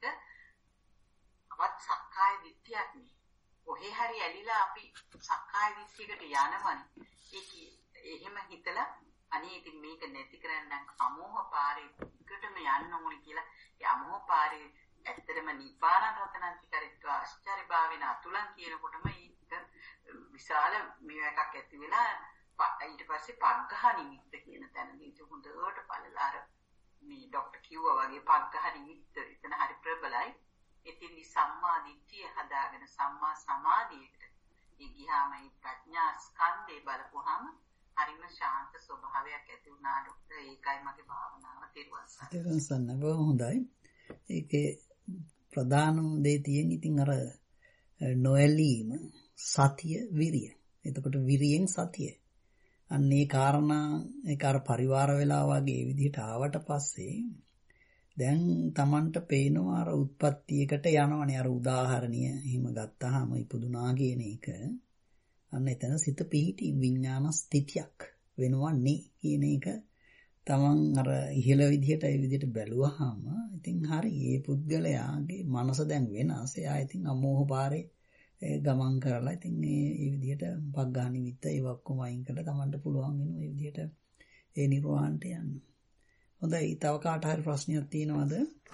අවත් සක්කාය දිට්ඨියක් නේ. කොහේ හරි ඇලිලා අපි සක්කාය දිට්ඨියකට යනවනේ. ඒක එහෙම හිතලා අනේ ඉතින් මේක නැති කරන්න අමෝහ පාරේ එකටම යන්න ඕනේ කියලා ඒ අමෝහ පාරේ ඇත්තටම නිපාන රතනන්ති කරිත්ව ආශ්චර්ය භාවේන අතුලන් කියනකොටම ඒක විශාල මේ එකක් ඇති වෙලා ඊට පස්සේ පග්ඝහ නිමිත්ත කියන තැනදී හොඳට බලලා අර මේ ડોක්ටර් කිව්වා වගේ පග්ඝහ නිමිත්ත එතන හරි ප්‍රබලයි. ඉතින් මේ සම්මා දිට්ඨිය හදාගෙන සම්මා සමාධියට ඒ ගියාම මේ ප්‍රඥා ස්කන්ධේ බලපුවාම හරිම ශාන්ත ස්වභාවයක් ඇති වුණා ડોක්ටර්. ඒකයි මගේ භාවනාව තිරුවන්සන්. තිරුවන්සන් බොහොම හොඳයි. ඒකේ ප්‍රධානම දේ තියෙන ඉතින් අර නොඇලීම සතිය විරිය. එතකොට විරියෙන් සතිය. අන්න ඒ කාරණා ඒක අර පරිවාර වෙලා වගේ විදිහට ආවට පස්සේ දැන් Tamanට පේනවා අර උත්පත්තියකට යනවනේ. අර උදාහරණිය එහෙම ගත්තාම ඉපදුනා කියන එක අන්න එතන සිත පිහිටි විඥාන ස්ථිතියක් වෙනවන්නේ කියන එක Taman අර ඉහළ විදිහට ඒ විදිහට බැලුවාම ඉතින් හරි ඒ පුද්ගලයාගේ මනස දැන් වෙනස්. එයා ඉතින් අමෝහ පාරේ ගමන් කරලා ඉතින් මේ විදිහට පග්ඝා නිමිත්ත ඒ ඔක්කොම අයින් කරලා Tamanට පුළුවන් වෙනවා මේ විදිහට ඒ නිර්වාණයට යන්න. හොඳයි. තව කාට හරි ප්‍රශ්නයක් තියෙනවද?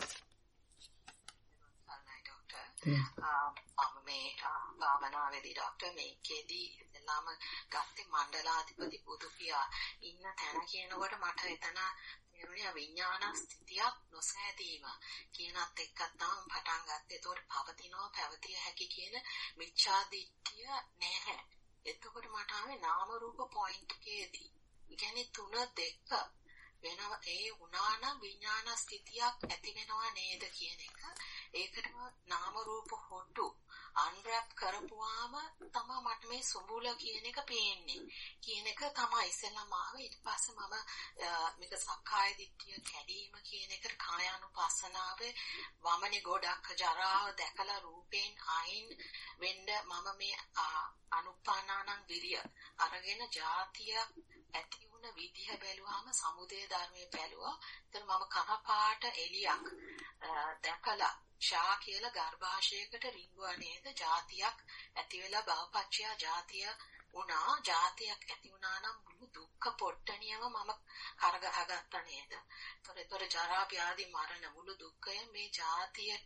මම මේ භාවනාවේදී ડોක්ටර් මේකේදී එතනම ගත්තේ මණ්ඩලාධිපති බුදු පියා ඉන්න තැන කියනකොට මට එතන මෙවුනේ විඥාන ස්ථිතියක් නොසෑදීම කියනත් එක්ක තමයි පටන් ගත්තේ. ඒතකොට පවතිනවා පැවතිය හැකි කියන මිච්ඡා දිට්ඨිය නැහැ. එතකොට මට ආවේ නාම රූප පොයින්ට් එකේදී. ඒ කියන්නේ තුන දෙක වෙනව ඒ උනාන විඥාන ස්ථිතියක් ඇති වෙනවා නේද කියන එක. ඒකටම නාම රූප හොටු අන්රැප් කරපුවාම තමයි මට මේ සුඹුල කියන එක පේන්නේ. කියන එක තමයි ඉස්සෙල්ලාම ආවේ. ඊට පස්සේ මම මේක සක්කාය දිට්ඨිය කැඩීම කියන එකට කායානුපස්සනාවේ වමනේ ගොඩක් ජරාව දැකලා රූපයෙන් අයින් වෙන්න මම මේ අනුපානානං විරිය අරගෙන જાතිය ඇති වුණ විදිහ බැලුවාම සමුදය ධර්මයේ බැලුවා. එතන මම කහපාට එලියක් දැකලා ශා කියලා ගර්භාෂයකට රිංගුවා නේද? જાතියක් ඇති වෙලා භවපච්චයා જાතිය වුණා. જાතියක් ඇති වුණා නම් මුළු දුක්ඛ පොට්ටනියම මම කරගහගත්තා නේද? ඒතර ජරා ව්‍යාධි මරණ මුළු දුක්ඛය මේ જાතියට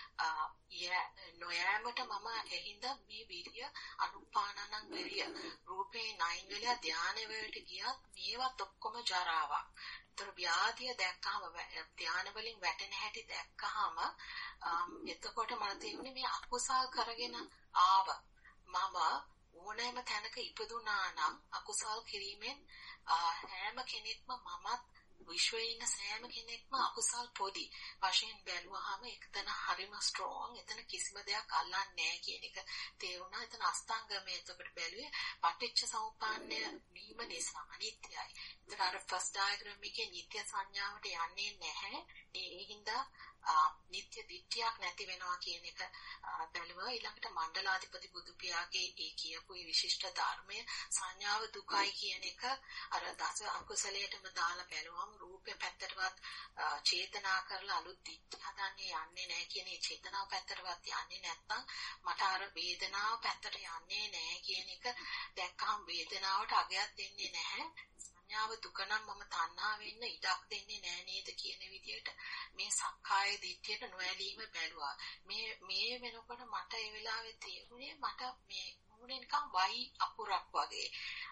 නොයෑමට මම එහිඳ මේ විරිය අනුපානනං විරිය රූපේ නයින් වෙලා ධානය වලට ගියත් මේවත් ඔක්කොම ජරාවක්. ඒතර ව්‍යාධිය දැක්කම ධාන වලින් වැටෙන හැටි දැක්කහම එතකොට මට තේරුණේ මේ අකුසල් කරගෙන ආව මම ඕනෑම තැනක ඉපදුනා නම් අකුසල් කිරීමෙන් හැම කෙනෙක්ම මමත් විශ්වයේ ඉන්න සෑම කෙනෙක්ම අකුසල් පොඩි වශයෙන් බැලුවාම එතන හරිම ස්ට්‍රෝං. එතන කිසිම දෙයක් අල්ලන්නේ නැහැ කියන එක තේරුණා. එතන අස්තංගමයේ එතකොට බැලුවේ පටිච්ච සමුප්පාදය වීම නිසා අනිත්‍යයි. එතන අර ෆස්ට් ඩයග්‍රෑම් එකේ නිත්‍ය සංඥාවට යන්නේ නැහැ. ඒ හින්දා නිත්‍ය දිට්ඨියක් නැති වෙනවා කියන එක බැලුවා. ඊළඟට මණ්ඩලාධිපති බුදු පියාගේ ඒ කියපු විශිෂ්ට ධර්මය සංඥාව දුකයි කියන එක අර දස අකුසලයටම දාලා බැලුවම රූපේ පැත්තටවත් චේතනා කරලා අලුත් දිට්ඨිය හදන්නේ යන්නේ නැහැ කියන ඒ චේතනාව පැත්තටවත් යන්නේ නැත්නම් මට අර වේදනාව පැත්තට යන්නේ නැහැ කියන එක දැක්කම වේදනාවට අගයක් දෙන්නේ නැහැ. සංඥාව දුක නම් මම තණ්හා වෙන්න ඉඩක් දෙන්නේ නැහැ නේද කියන විදිහට මේ සක්කාය දිට්ඨියට නොඇලීම බැලුවා. මේ මේ වෙනකොට මට ඒ වෙලාවේ තේරුණේ මට මේ මුනේ නිකන් වයි අකුරක් වගේ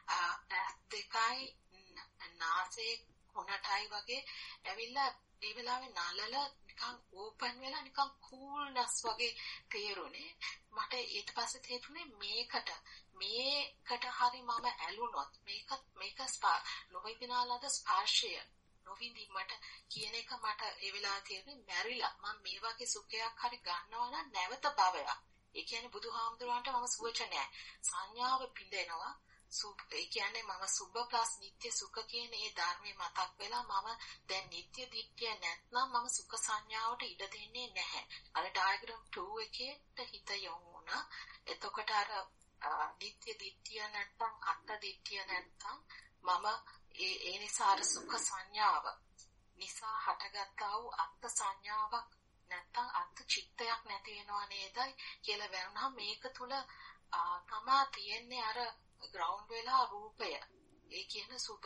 දෙකයි නාසයේ කොනටයි වගේ ඇවිල්ලා ඒ වෙලාවේ නලල නිකන් ඕපන් වෙලා නිකන් කූල්නස් වගේ තේරුණේ. මට ඊට පස්සේ තේරුණේ මේකට මේකට හරි මම ඇලුනොත් මේක මේක ස්පා නොවිඳිනාලද ස්පර්ශය නොවිඳීමට කියන එක මට ඒ වෙලාව තේරුනේ මැරිලා මම මේ වගේ සුඛයක් හරි ගන්නවා නම් නැවත භවයක්. ඒ කියන්නේ බුදුහාමුදුරන්ට මම සුවච නැහැ. සංඥාව පිඳෙනවා. සුබ ඒ කියන්නේ මම සුබ ප්ලස් නිත්‍ය සුඛ කියන ඒ ධර්මයේ මතක් වෙලා මම දැන් නිත්‍ය දිට්ඨිය නැත්නම් මම සුඛ සංඥාවට ඉඩ දෙන්නේ නැහැ. අර ඩයග්‍රෑම් two එකේට හිත යොමු වුණා. එතකොට අර නිත්‍ය දිට්ඨිය නැත්නම් අත්ත දිට්ඨිය නැත්නම් මම ඒ ඒ නිසා අර සුඛ සංඥාව නිසා හටගත්තා වූ අත්ත සංඥාවක් නැත්නම් අත්ත චිත්තයක් නැති වෙනව නේදයි කියලා වැරුණා. මේක තුල තමා තියෙන්නේ අර ග්‍රවුන්ඩ් වෙලා රූපය. ඒ කියන සුබ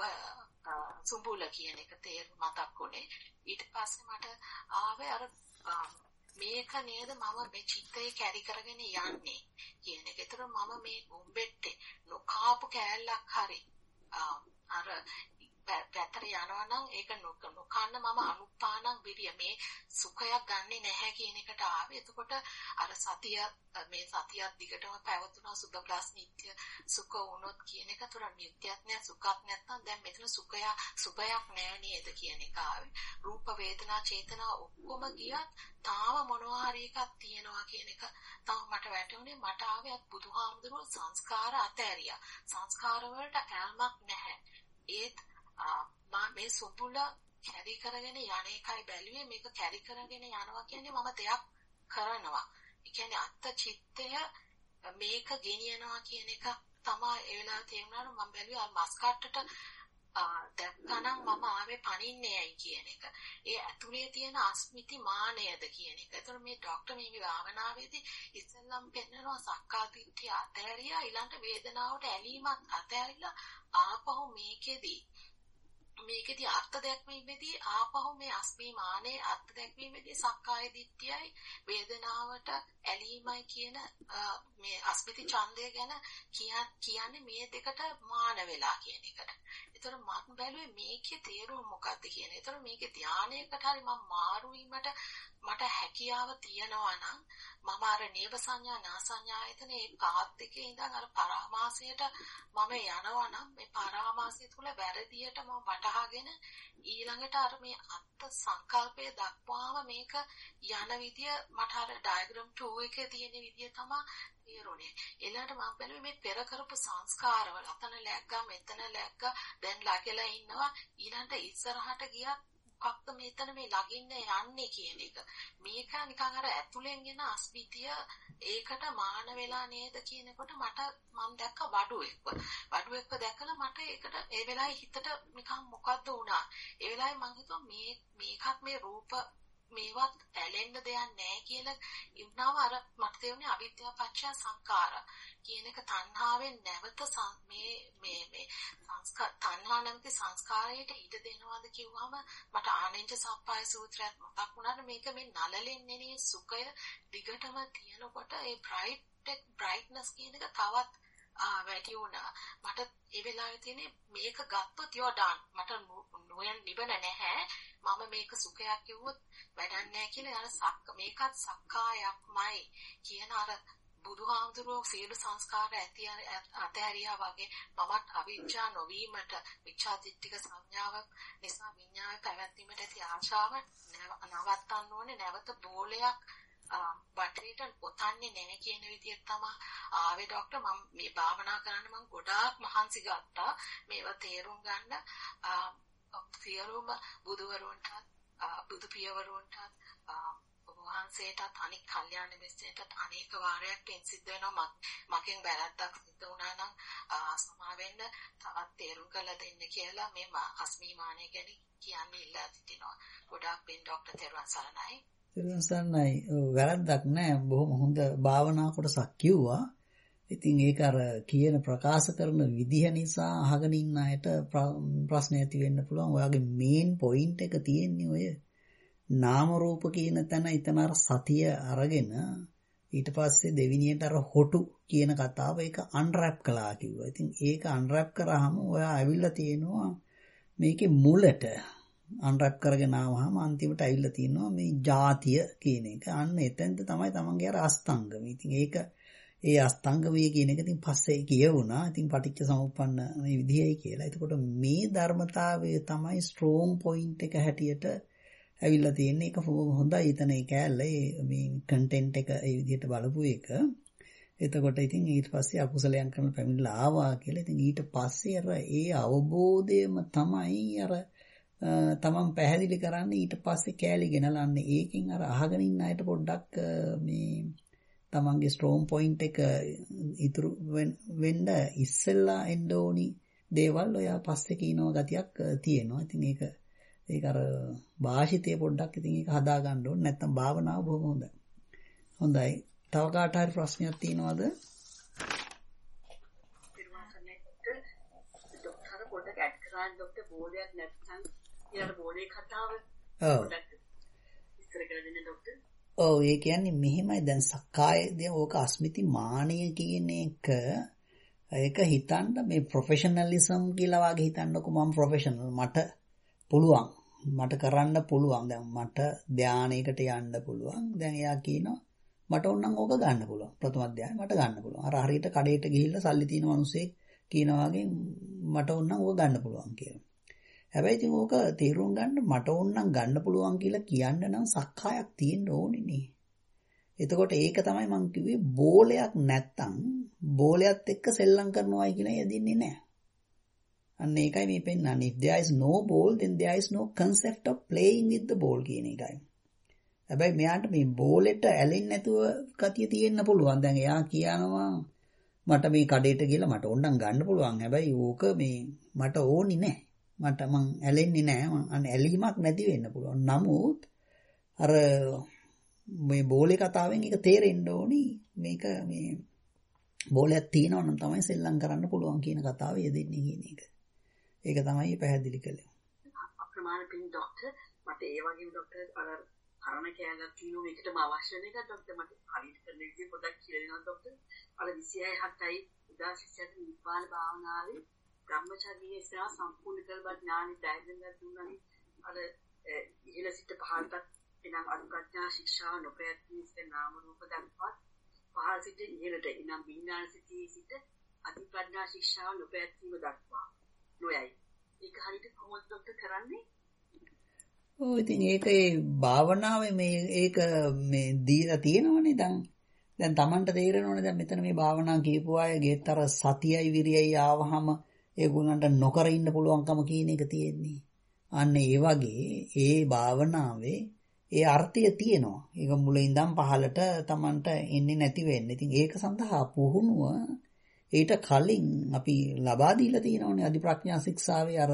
සුඹුල කියන එක තේරුම් මතක් වුණේ. ඊට පස්සේ මට ආවේ අර මේක නේද මම මේ චිත්තේ කැරි කරගෙන යන්නේ කියන එක. ඒතර මම මේ උඹෙට්ටේ නොකාපු කෑල්ලක් හරි අර පැත්තට යනවා නම් ඒක නොකන්න මම අනුපානං විරිය මේ සුඛයක් ගන්නෙ නැහැ කියන එකට ආවේ. එතකොට අර සතිය මේ සතියක් දිගටම පැවතුණා සුභ ප්ලස් නිත්‍ය සුඛ වුණොත් කියන එක. ඒතර නිත්‍යත් නෑ සුඛත් නැත්නම් දැන් මෙතන සුඛය සුභයක් නෑ නේද කියන එක ආවේ. රූප වේදනා චේතනා ඔක්කොම ගියත් තාම මොනවා හරි එකක් තියෙනවා කියන එක තාම මට වැටුනේ. මට ආවේ බුදුහාමුදුරුවෝ සංස්කාර අතෑරියා. සංස්කාර වලට ඇල්මක් නැහැ. ඒත් මම මේ සුබුල කැරි කරගෙන යන එකයි බැලුවේ. මේක කැරි කරගෙන යනවා කියන්නේ මම දෙයක් කරනවා. ඒ කියන්නේ අත්ත චිත්තය මේක ගෙනියනවා කියන එක තමයි ඒ වෙලාවේ තේරුණා. මම බැලුවේ අර මස් කට්ටට දැක්කනම් මම ආවේ පණින්නේ ඇයි කියන එක. ඒ ඇතුලේ තියෙන අස්මිති මානයද කියන එක. ඒතර මේ ડોක්ටර් මේ භාවනාවේදී ඉස්සෙල්ලම් පෙන්නනවා සක්කාදිට්ඨිය අතහැරියා ඊළඟ වේදනාවට ඇලීමත් අතහැරිලා ආපහු මේකෙදී මේකෙදී අර්ථ දැක්වීමේදී ආපහු මේ අස්මිමානේ අර්ථ දැක්වීමේදී සක්කාය දිට්ඨියයි වේදනාවට ඇලීමයි කියන මේ අස්මිති ඡන්දය ගැන කියන්නේ මේ දෙකට මාන වෙලා කියන එකට. ඒතර මම බැලුවේ මේකේ තේරුම මොකක්ද කියන. ඒතර මේකේ ධානයකට හරි මම මාරු වීමට මට හැකියාව තියනවා නම් මම අර නේව සංඥා නාසඤ්ඤායතන ඒ පාත් එකේ ඉඳන් අර පරාමාසයට මම යනවා නම් මේ පරාමාසය තුල වැරදියට මම වටහාගෙන ඊළඟට අර මේ අත්ත් සංකල්පය දක්වාම මේක යන විදිය මට අර ඩයග්‍රෑම් two එකේ තියෙන විදිය තමයි තේරුනේ. ඊළඟට මම බැලුවේ මේ පෙර කරපු සංස්කාරවල අතන läග්ගා මෙතන läග්ගා දැන් ළගලා ඉන්නවා ඊළඟට ඉස්සරහට ගියා මොකක්ද මෙතන මේ ළඟින්න යන්නේ කියන එක. මේක නිකන් අර ඇතුලෙන් එන අස්මිතිය ඒකට මාන වෙලා නේද කියනකොට මට මම දැක්ක වඩුවෙක්ව. වඩුවෙක්ව දැකලා මට ඒකට ඒ වෙලාවේ හිතට නිකන් මොකද්ද වුණා. ඒ වෙලාවේ මං හිතුවා මේ මේකත් මේ රූප මේවත් ඇලෙන්න දෙයක් නැහැ කියලා ඉන්නවා. අර මට තේරුනේ අවිද්‍යාව පත්‍ය සංකාර කියන එක තණ්හාවෙන් නැවත මේ මේ මේ සංස්කාර තණ්හා නැමැති සංස්කාරයට ඉඩ දෙනවාද කිව්වම මට ආනෙන්ජ සප්පාය සූත්‍රයත් මතක් වුණාට මේක මේ නලලෙන්නේ නේ සුඛය දිගටම තියෙනකොට ඒ බ්‍රයිට් බ්‍රයිට්නස් කියන එක තවත් වැඩි වුණා. මට ඒ වෙලාවේ තියෙන්නේ මේක ගත්තොත් යෝ ඩන් මට නොයන් නිවන නැහැ. මම මේක සුඛයක් කිව්වොත් වැඩක් නැහැ කියලා අර සක්ක මේකත් සක්කායක්මයි කියන අර බුදුහාමුදුරුවෝ සියලු සංස්කාර ඇති අතහැරියා වගේ මමත් අවිජ්ජා නොවීමට විචා දිට්ඨික සංඥාව නිසා විඤ්ඤාණය පැවැත්වීමට ඇති ආශාව නවත්තන්න ඕනේ. නැවත බෝලයක් බටේට පොතන්නේ නැහැ කියන විදිහට තමයි ආවේ ડોක්ටර්. මම මේ භාවනා කරන්න මම ගොඩාක් මහන්සි ගත්තා මේවා තේරුම් ගන්න. සියලුම බුදුවරුන්ට බුදු පියවරුන්ට වහන්සේටත් අනික් කල්යාණ මිත්‍රයන්ටත් අනේක වාරයක් පින් සිද්ධ වෙනවා. මගෙන් වැරද්දක් සිද්ධ වුණා නම් සමා වෙන්න තවත් තේරුම් කරලා දෙන්න කියලා මේ අස්මිමානය ගැන කියන්නේ ඉල්ලා සිටිනවා. ගොඩාක් පින් ડોක්ටර් තෙරුවන් සරණයි. තෙරුවන් සරණයි. වැරද්දක් නැහැ. බොහොම හොඳ භාවනා කොටසක් කිව්වා. ඉතින් ඒක අර කියන ප්‍රකාශ කරන විදිහ නිසා අහගෙන ඉන්න අයට ප්‍රශ්න ඇති වෙන්න පුළුවන්. ඔයාගේ මේන් පොයින්ට් එක තියෙන්නේ ඔය නාම රූප කියන තැන. ඊතන අර සතිය අරගෙන ඊට පස්සේ දෙවිනියට අර හොටු කියන කතාව ඒක අන්රැප් කළා කිව්වා. ඉතින් ඒක අන්රැප් කරාම ඔයා ඇවිල්ලා තියෙනවා මේකේ මුලට. අන්රැප් කරගෙන ආවම අන්තිමට ඇවිල්ලා තියෙනවා මේ ජාතිය කියන එක. අන්න එතෙන්ද තමයි තමන්ගේ අර අස්තංගම. ඉතින් ඒක ඒ අස්තංගමයේ කියන එක ඉතින් පස්සේ කියවුණා. ඉතින් පටිච්ච සමුප්පන්න මේ විදිහයි කියලා. එතකොට මේ ධර්මතාවය තමයි ස්ට්‍රෝං පොයින්ට් එක හැටියට ඇවිල්ලා තියෙන්නේ. ඒක හොඳයි. ඊතන ඒ කැලේ මේ කන්ටෙන්ට් එක ඒ විදිහට බලපු එක. එතකොට ඉතින් ඊට පස්සේ අකුසලයන් කරන පැමිණලා ආවා කියලා. ඉතින් ඊට පස්සේ අර ඒ අවබෝධයම තමයි අර තමන් පැහැදිලි කරන්නේ. ඊට පස්සේ කැලේ ගෙනලන්නේ. ඒකෙන් අර අහගෙන ඉන්න අයට පොඩ්ඩක් මේ තමන්ගේ ස්ට්‍රෝං පොයින්ට් එක ඉතුරු වෙන්න ඉස්සෙල්ලා එන්න ඕනි දේවල් ඔයා පස්සේ කියනවා ගතියක් තියෙනවා. ඉතින් ඒක ඒක අර භාෂිතය පොඩ්ඩක් ඉතින් ඒක හදා ගන්න ඕනේ. නැත්තම් භාවනාව බොහොම හොඳයි. හොඳයි. තව කාට හරි ප්‍රශ්නයක් තියෙනවද? ડોක්ටර් පොඩ්ඩක් ඇඩ් කරන්න ડોක්ටර් බෝලයක් නැත්නම් ඊළඟ බෝලේ කතාව ඔව් ඉස්සර කරලා දෙන්න ડોක්ටර්. ඔව් ඒ කියන්නේ මෙහෙමයි දැන් සක්කාය දැන් ඕක අස්මිති මානය කියන එක ඒක හිතන්න මේ ප්‍රොෆෙෂනලිසම් කියලා වගේ හිතන්නකො මම ප්‍රොෆෙෂනල් මට පුළුවන් මට කරන්න පුළුවන් දැන් මට ධානයකට යන්න පුළුවන් දැන් එයා කියනවා මට ඕනනම් ඕක ගන්න පුළුවන් ප්‍රථම ධානය මට ගන්න පුළුවන් අර හරියට කඩේට ගිහිල්ලා සල්ලි තියෙන මිනිස්සෙක් කියනවා වගේ මට ඕනනම් ඕක ගන්න පුළුවන් කියලා. හැබැයි ඉතින් ඕක තීරුම් ගන්න මට ඕනනම් ගන්න පුළුවන් කියලා කියන්න නම් සක්කායක් තියෙන්න ඕනේ නේ. එතකොට ඒක තමයි මම කිව්වේ බෝලයක් නැත්තම් බෝලයත් එක්ක සෙල්ලම් කරනවායි කියලා යදින්නේ නැහැ. අන්න ඒකයි මේ පෙන්නන්නේ. If there is no ball then there is no concept of playing with the ball කියන එකයි. හැබැයි මෙයාට මේ බෝලෙට ඇලෙන්නේ නැතුව කතිය තියෙන්න පුළුවන්. දැන් එයා කියනවා මට මේ කඩේට ගිහලා මට ඕනනම් ගන්න පුළුවන්. හැබැයි ඕක මේ මට ඕනි නෑ. මට මං ඇලෙන්නේ නෑ. මං අන්න ඇලීමක් නැති වෙන්න පුළුවන්. නමුත් අර මේ බෝලේ කතාවෙන් ඒක තේරෙන්න ඕනි. මේක මේ බෝලයක් තියෙනවා නම් තමයි සෙල්ලම් කරන්න පුළුවන් කියන කතාව යෙදෙන්නේ කියන එක. ඒක තමයි පැහැදිලි කළේ. අප්‍රමාණ පින් ડોක්ටර් මට ඒ වගේම ડોක්ටර් අර කරණ කැලක් කියනවා මේකටම අවශ්‍ය වෙන එක ડોක්ටර් මට හරියට කරන විදිහ පොඩ්ඩක් කියලා දෙනවා ડોක්ටර්. අර විසිහය හතයි උදාසිසයට නිපාන භාවනාවේ බ්‍රහ්මචර්යයේ ඉස්සරහ සම්පූර්ණ කරබත් ඥානෙ දැයිදෙන්ලා දුන්නානේ. අර ඉහළ සිට පහළට එනම් අනුකඥා ශික්ෂාව නොපැවැත්වීම ඉස්සෙල් නාම රූප දක්වා පහළ සිට ඉහළට එනම් විඥාන සිටී සිට අධිප්‍රඥා ශික්ෂාව නොපැවැත්වීම දක්වා නොයයි. ඒක හරියට කොහොමද ડોක්ටර් කරන්නේ? ඔව් ඉතින් ඒක ඒ භාවනාවේ මේ ඒක මේ දීලා තියෙනවනේ දැන් දැන් Tamanට තේරෙනවනේ දැන් මෙතන මේ භාවනා කියපු අයගේත් අර සතියයි විරියයි ආවහම ඒගොල්ලන්ට නොකර ඉන්න පුළුවන්කම කියන එක තියෙන්නේ. අන්න ඒ වගේ ඒ භාවනාවේ ඒ අර්ථය තියෙනවා. ඒක මුලින් ඉඳන් පහළට Tamanට එන්නේ නැති වෙන්නේ. ඉතින් ඒක සඳහා පුහුණුව ඊට කලින් අපි ලබා දීලා තියෙනවනේ අධි ප්‍රඥා ශික්ෂාවේ අර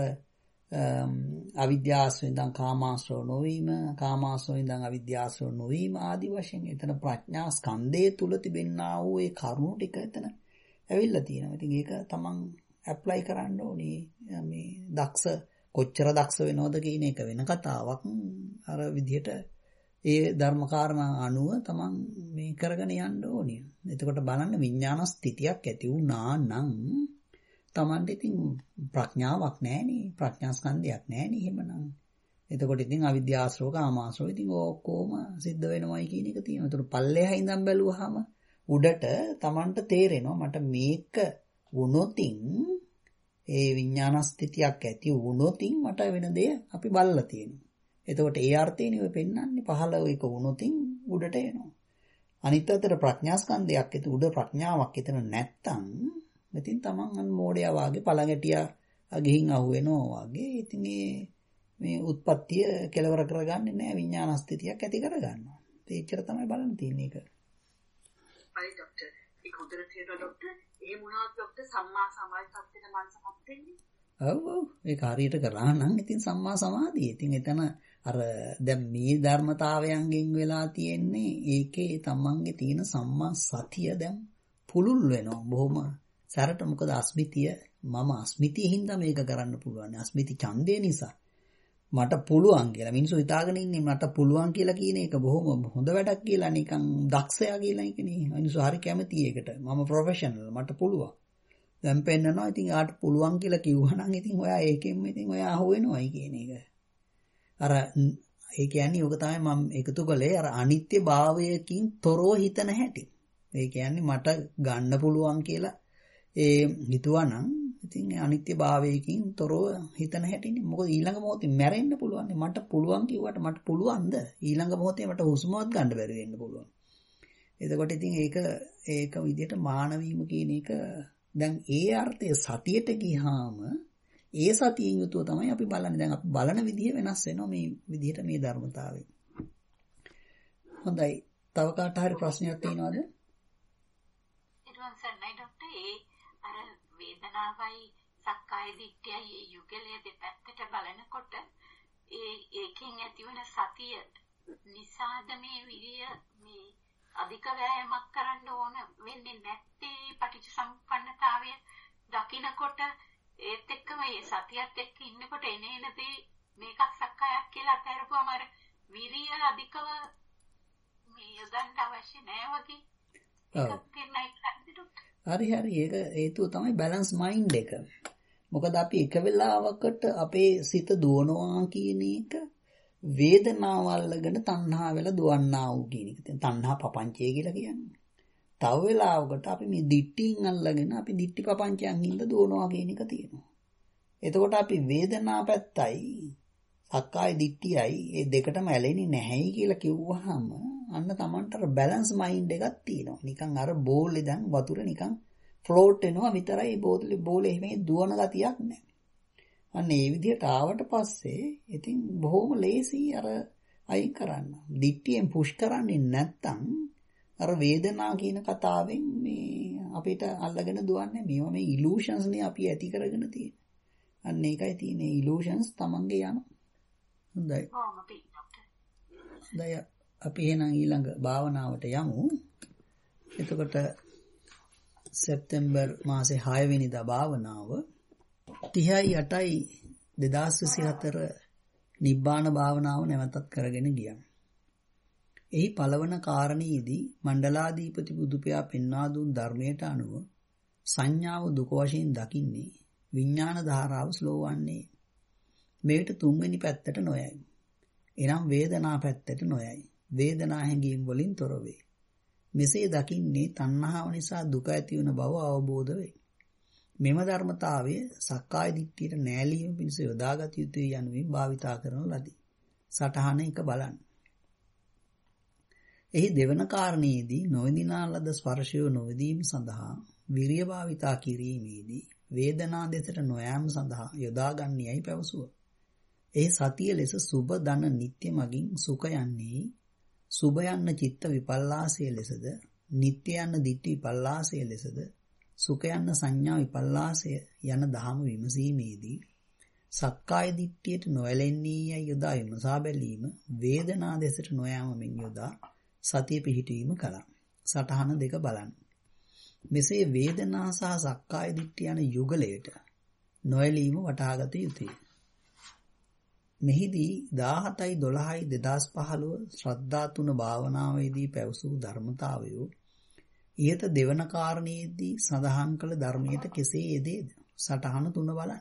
අවිද්‍යාශ්‍රයෙන් ඉඳන් කාමාශ්‍රව නොවීම, කාමාශ්‍රයෙන් ඉඳන් අවිද්‍යාශ්‍රව නොවීම ආදි වශයෙන් එතන ප්‍රඥා ස්කන්ධය තුල තිබෙනා වූ ඒ කරුණු ටික එතන ඇවිල්ලා තියෙනවා. ඉතින් ඒක තමන් ඇප්ලයි කරන්න ඕනේ. මේ දක්ෂ කොච්චර දක්ෂ වෙනවද කියන එක වෙන කතාවක්. අර විදිහට ඒ ධර්ම කාරණා අනුව තමන් මේ කරගෙන යන්න ඕනේ. එතකොට බලන්න විඥාන ස්ථිතියක් ඇති වුණා නම් තමන්ට ඉතින් ප්‍රඥාවක් නැහැනේ, ප්‍රඥා ස්කන්ධයක් නැහැනේ එහෙමනම්. එතකොට ඉතින් අවිද්‍යාශ්‍රව කාමාශ්‍රව ඉතින් ඔක්කොම සිද්ධ වෙනවයි කියන එක තියෙනවා. ඒතකොට පල්ලෙහා ඉඳන් බැලුවාම උඩට තමන්ට තේරෙනවා මට මේක වුණොතින් ඒ විඥාන ස්ථිතියක් ඇති වුණොතින් මට වෙන දේ අපි බලලා තියෙනවා. එතකොට ඒ අර්ථයෙන් ඔය පෙන්වන්නේ පහළ ඒක වුණොතින් උඩට එනවා. අනිත් අතට ප්‍රඥා ස්කන්ධයක් ඇති උඩ ප්‍රඥාවක් එතන නැත්තම් ඉතින් තමන් අන් මෝඩයා වාගේ පළඟැටියා ගිහින් අහුවෙනවා වාගේ ඉතින් මේ මේ උත්පත්තිය කෙලවර කරගන්නේ නැහැ විඥාන ස්ථිතියක් ඇති කරගන්නවා. ඒච්චර තමයි බලන්න තියෙන්නේ ඒක. හරි ડોක්ටර්. ඒක හොඳට තේරුණා ડોක්ටර්. ඒ මොනවාද ડોක්ටර් සම්මා සමාධි tattete මනසපත් වෙන්නේ? ඔව් ඔව් ඒක හරියට කරා නම් ඉතින් සම්මා සමාධිය. ඉතින් එතන අර දැන් මේ ධර්මතාවයන්ගෙන් වෙලා තියෙන්නේ ඒකේ තමන්ගේ තියෙන සම්මා සතිය දැන් පුළුල් වෙනවා බොහොම සරට. මොකද අස්මිතිය මම අස්මිතිය හින්දා මේක කරන්න පුළුවන්. අස්මිති ඡන්දය නිසා මට පුළුවන් කියලා මිනිස්සු හිතාගෙන ඉන්නේ මට පුළුවන් කියලා කියන එක බොහොම හොඳ වැඩක් කියලා නිකන් දක්ෂයා කියලා එකනේ. මිනිස්සු හරි කැමති ඒකට. මම ප්‍රොෆෙෂනල් මට පුළුවන්. දැන් පෙන්නනවා ඉතින් ආට පුළුවන් කියලා කිව්වනම් ඉතින් ඔයා ඒකෙන්ම ඉතින් ඔයා අහුවෙනවයි කියන එක. අර ඒ කියන්නේ ඔක තමයි මම එකතු කළේ අර අනිත්‍ය භාවයකින් තොරව හිතන හැටි. ඒ කියන්නේ මට ගන්න පුළුවන් කියලා ඒ හිතුවනම් ඉතින් අනිත්‍ය භාවයකින් තොරව හිතන හැටිනේ. මොකද ඊළඟ මොහොතේ මැරෙන්න පුළුවන්. මට පුළුවන් කිව්වට මට පුළුවන්ද? ඊළඟ මොහොතේ මට හුස්මවත් ගන්න බැරි වෙන්න පුළුවන්. එතකොට ඉතින් ඒක ඒක විදිහට මානවීම කියන එක දැන් ඒ අර්ථය සතියට ගියාම ඒ සතියෙන් යුතුව තමයි අපි බලන්නේ. දැන් අපි බලන විදිහ වෙනස් වෙනවා මේ විදිහට මේ ධර්මතාවය. හොඳයි. තව කාට හරි ප්‍රශ්නයක් තියෙනවද? වේදනාවයි සක්කාය දිට්ඨියයි ඒ යුගලයේ දෙපැත්තට බලනකොට ඒ ඒකෙන් ඇතිවන සතිය නිසාද මේ විරිය මේ අධික වෑයමක් කරන්න ඕන වෙන්නේ නැත්තේ පටිච්චසමුප්පන්නතාවය දකිනකොට ඒත් එක්කම මේ සතියත් එක්ක ඉන්නකොට එනේනදී මේකක් සක්කායක් කියලා අතහැරපුවම අර විරිය අධිකව මේ යොදන්න අවශ්‍ය නැහැ වගේ. ඒක තේරෙන්නේ නැහැ. හරි හරි ඒක හේතුව තමයි බැලන්ස් මයින්ඩ් එක. මොකද අපි එක වෙලාවකට අපේ සිත දුවනවා කියන එක වේදනාව අල්ලගෙන තණ්හා වෙලා දුවන්නා වූ කියන එක. තණ්හා පපංචය කියලා කියන්නේ. තව වෙලාවකට අපි මේ දිට්ඨියෙන් අල්ලගෙන අපි දිට්ඨි පපංචයන් හින්ද දුවනවා කියන එක තියෙනවා. එතකොට අපි වේදනා පැත්තයි සක්කාය දිට්ඨියයි මේ දෙකටම ඇලෙන්නේ නැහැයි කියලා කිව්වහම අන්න Tamanට අර බැලන්ස් මයින්ඩ් එකක් තියෙනවා. නිකන් අර බෝලේ දැන් වතුර නිකන් ෆ්ලෝට් වෙනවා විතරයි බෝතලේ බෝලේ මේ දුවන ගතියක් නැහැ. අන්න ඒ විදිහට ආවට පස්සේ ඉතින් බොහොම ලේසි අර අයින් කරන්න. දිට්ඨියෙන් පුෂ් කරන්නේ නැත්තම් අර වේදනා කියන කතාවෙන් මේ අපිට අල්ලගෙන දුවන්නේ මේවා මේ ඉලූෂන්ස් නේ අපි ඇති කරගෙන තියෙන්නේ. අන්න ඒකයි තියෙන්නේ ඉලූෂන්ස් Tamange යන. හොඳයි. හොඳයි අපි එහෙනම් ඊළඟ භාවනාවට යමු. එතකොට සැප්තැම්බර් මාසේ හය වෙනිදා භාවනාව තිහයි අටයි දෙදාස් විසිහතර නිබ්බාන භාවනාව නැවතත් කරගෙන ගියා. එහි පළවන කාරණේදී මණ්ඩලාධිපති බුදුපියා පෙන්වා දුන් ධර්මයට අනුව සංඥාව දුක වශයෙන් දකින්නේ විඥාන ධාරාව ස්ලෝ වන්නේ. මේකට තුන්වෙනි පැත්තට නොයයි. එනම් වේදනා පැත්තට නොයයි. වේදනා හැඟීම් වලින් තොර වේ. මෙසේ දකින්නේ තණ්හාව නිසා දුක ඇති වන බව අවබෝධ වේ. මෙම ධර්මතාවය සක්කාය දිට්ඨියට නෑලීම පිණිස යොදාගත යුතුයි යනුවෙන් භාවිතා කරන ලදී. සටහන එක බලන්න. එහි දෙවන කාරණේදී නොවිඳිනා ලද ස්පර්ශය නොවිදීම සඳහා විරිය භාවිතා කිරීමේදී වේදනා දෙසට නොයෑම සඳහා යොදා ගන්නේයි පැවසුවා. එහි සතිය ලෙස සුභ දන නිත්‍ය මගින් සුඛ යන්නේ සුභ යන්න චිත්ත විපල්ලාසය ලෙසද නිත්‍ය යන්න දිට්ඨි විපල්ලාසය ලෙසද සුඛ යන්න සංඥා විපල්ලාසය යන දහම විමසීමේදී සක්කාය දිට්ඨියට නොඇලෙන්නේ යයි යොදා විමසා බැලීම වේදනා දෙසට නොයාමෙන් යොදා සතිය පිහිටීම කළා. සටහන දෙක බලන්න. මෙසේ වේදනා සහ සක්කාය දිට්ඨිය යන යුගලයට නොඇලීම වටහාගත යුතුය. මෙහිදී දාහතයි දොළහයි දෙදාස් පහළොව ශ්‍රද්ධා තුන භාවනාවේදී පැවසූ ධර්මතාවය ඊට දෙවන කාරණේදී සඳහන් කළ ධර්මයට කෙසේ යෙදේද? සටහන තුන බලන්න.